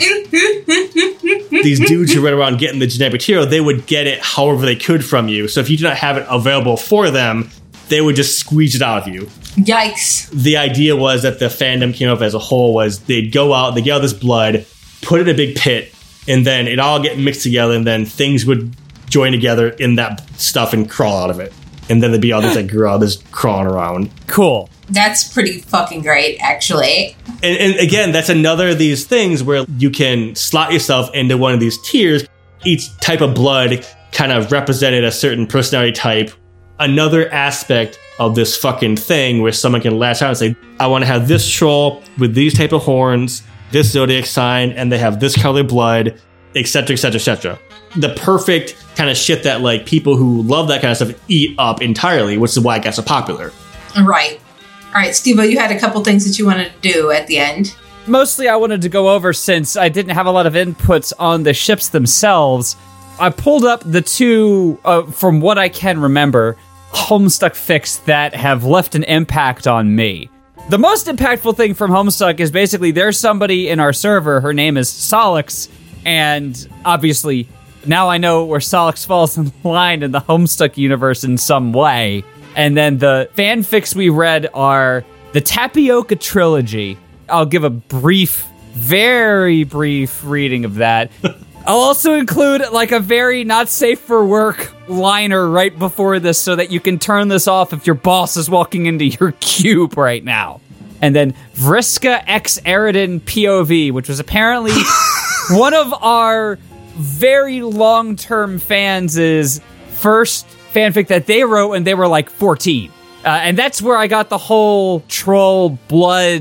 These dudes who run around getting the genetic material, they would get it however they could from you. So if you do not have it available for them, they would just squeeze it out of you. Yikes. The idea was that the fandom came up as a whole was they'd go out, they'd get all this blood, put it in a big pit, and then it all get mixed together, and then things would join together in that stuff and crawl out of it. And then there'd be others that grew out just crawling around. Cool. That's pretty fucking great, actually. And, and again, that's another of these things where you can slot yourself into one of these tiers. Each type of blood kind of represented a certain personality type. Another aspect of this fucking thing where someone can latch out and say, I want to have this troll with these type of horns, this zodiac sign, and they have this color blood, et cetera, et cetera, et cetera. The perfect kind of shit that like people who love that kind of stuff eat up entirely, which is why it got so popular. Right. All right, Steve-O, you had a couple things that you wanted to do at the end. Mostly I wanted to go over, since I didn't have a lot of inputs on the ships themselves, I pulled up the two, uh, from what I can remember, Homestuck fics that have left an impact on me. The most impactful thing from Homestuck is basically there's somebody in our server, her name is Solix, and obviously now I know where Solix falls in line in the Homestuck universe in some way. And then the fanfics we read are the Tapioca Trilogy. I'll give a brief, very brief reading of that. I'll also include like a very not safe for work liner right before this so that you can turn this off if your boss is walking into your cube right now. And then Vriska X Eridan P O V, which was apparently one of our very long-term fans' first fanfic that they wrote when they were like fourteen. Uh, and that's where I got the whole troll blood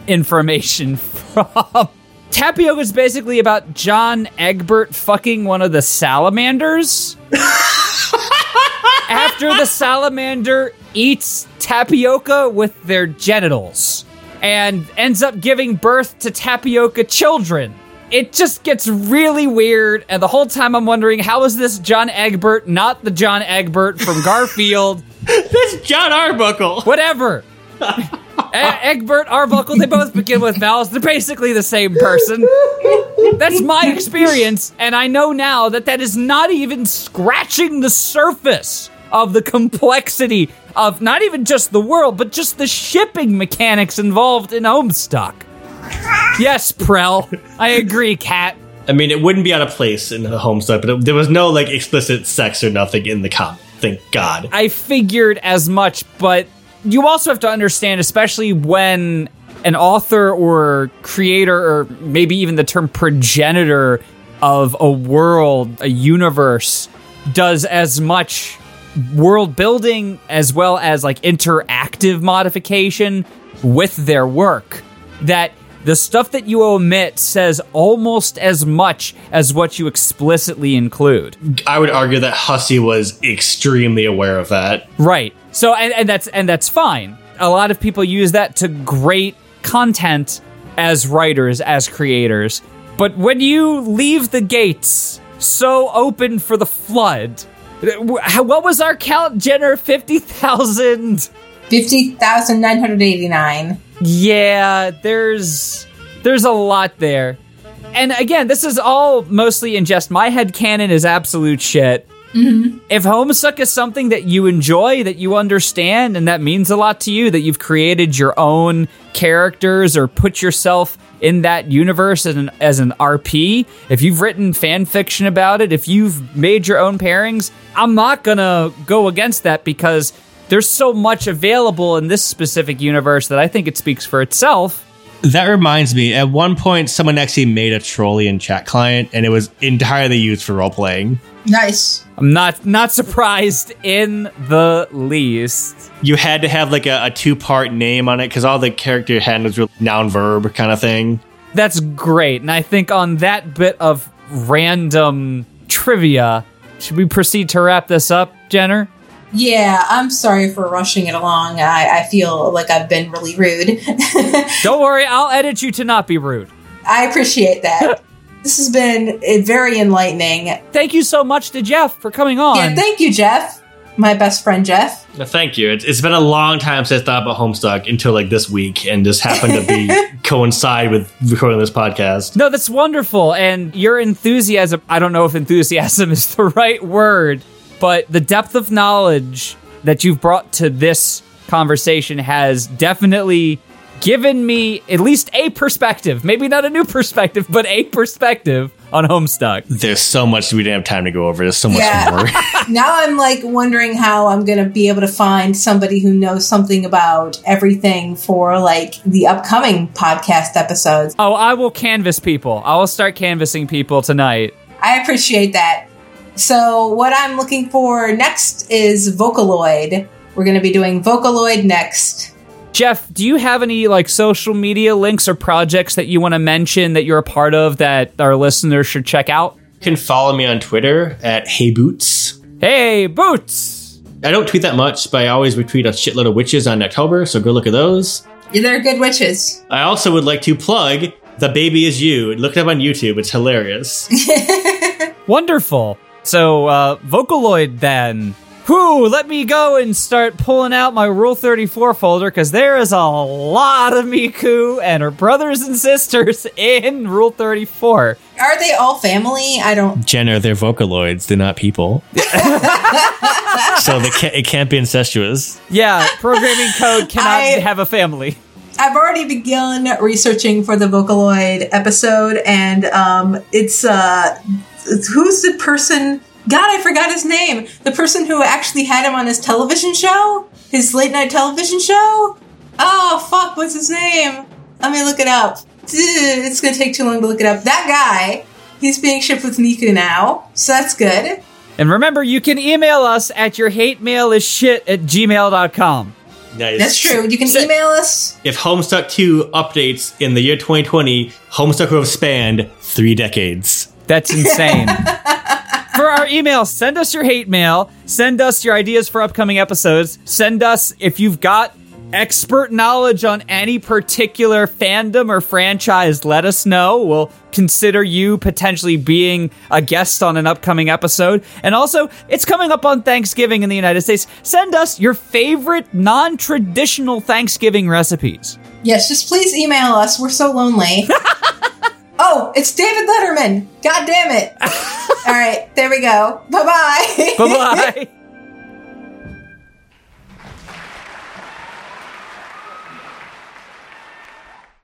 information from. Tapioca is basically about John Egbert fucking one of the salamanders. After the salamander eats Tapioca with their genitals and ends up giving birth to Tapioca children. It just gets really weird, and the whole time I'm wondering, how is this John Egbert not the John Egbert from Garfield? That's John Arbuckle. Whatever. E- Egbert, Arbuckle, they both begin with vowels. They're basically the same person. That's my experience, and I know now that that is not even scratching the surface of the complexity of not even just the world, but just the shipping mechanics involved in Homestuck. Yes, Prel. I agree, Kat. I mean, it wouldn't be out of place in the Homestuck, but it, there was no like explicit sex or nothing in the comic. Thank God. I figured as much, but you also have to understand, especially when an author or creator, or maybe even the term progenitor of a world, a universe, does as much world building as well as like interactive modification with their work, that the stuff that you omit says almost as much as what you explicitly include. I would argue that Hussey was extremely aware of that. Right. So, and, and that's and that's fine. A lot of people use that to great content as writers, as creators. But when you leave the gates so open for the flood, what was our count, Jenner? fifty thousand? fifty thousand nine hundred eighty-nine. Yeah, there's there's a lot there. And again, this is all mostly in jest. My headcanon is absolute shit. Mm-hmm. If Homestuck is something that you enjoy, that you understand, and that means a lot to you, that you've created your own characters or put yourself in that universe as an, as an R P, if you've written fan fiction about it, if you've made your own pairings, I'm not gonna go against that because there's so much available in this specific universe that I think it speaks for itself. That reminds me, at one point, someone actually made a Trollian chat client, and it was entirely used for role-playing. Nice. I'm not not surprised in the least. You had to have like a, a two-part name on it, because all the character handles were noun-verb kind of thing. That's great, and I think on that bit of random trivia, should we proceed to wrap this up, Jenner? Yeah, I'm sorry for rushing it along. I, I feel like I've been really rude. Don't worry, I'll edit you to not be rude. I appreciate that. This has been uh, very enlightening. Thank you so much to Jeff for coming on. Yeah, thank you, Jeff. My best friend, Jeff. No, thank you. It's, it's been a long time since I thought about Homestuck until like this week, and just happened to be coincide with recording this podcast. No, that's wonderful. And your enthusiasm, I don't know if enthusiasm is the right word, but the depth of knowledge that you've brought to this conversation has definitely given me at least a perspective. Maybe not a new perspective, but a perspective on Homestuck. There's so much we didn't have time to go over. There's so much Yeah. more. Now I'm like wondering how I'm going to be able to find somebody who knows something about everything for like the upcoming podcast episodes. Oh, I will canvas people. I will start canvassing people tonight. I appreciate that. So what I'm looking for next is Vocaloid. We're going to be doing Vocaloid next. Jeff, do you have any like social media links or projects that you want to mention that you're a part of that our listeners should check out? You can follow me on Twitter at Hey Boots. Hey, Boots! I don't tweet that much, but I always retweet a shitload of witches on October, so go look at those. Yeah, they're good witches. I also would like to plug The Baby Is You. Look it up on YouTube. It's hilarious. Wonderful. So, uh, Vocaloid then. Whew, let me go and start pulling out my Rule thirty-four folder, because there is a lot of Miku and her brothers and sisters in Rule thirty-four. Are they all family? I don't... Jenner, they're Vocaloids. They're not people. So they can't, it can't be incestuous. Yeah, programming code cannot I- have a family. I've already begun researching for the Vocaloid episode, and um, it's, uh, who's the person... God, I forgot his name. The person who actually had him on his television show? His late night television show? Oh, fuck, what's his name? Let me look it up. It's gonna take too long to look it up. That guy, he's being shipped with Miku now, so that's good. And remember, you can email us at your hate mail is shit at gmail dot com. Nice. That's true. You can So- email us. If Homestuck two updates in the year twenty twenty, Homestuck will have spanned three decades. That's insane. For our email, send us your hate mail. Send us your ideas for upcoming episodes. Send us, if you've got expert knowledge on any particular fandom or franchise, let us know. We'll consider you potentially being a guest on an upcoming episode. And also, it's coming up on Thanksgiving in the United States. Send us your favorite non-traditional Thanksgiving recipes. Yes, just please email us. We're so lonely. Oh, it's David Letterman. God damn it. All right, there we go. Bye-bye. Bye-bye.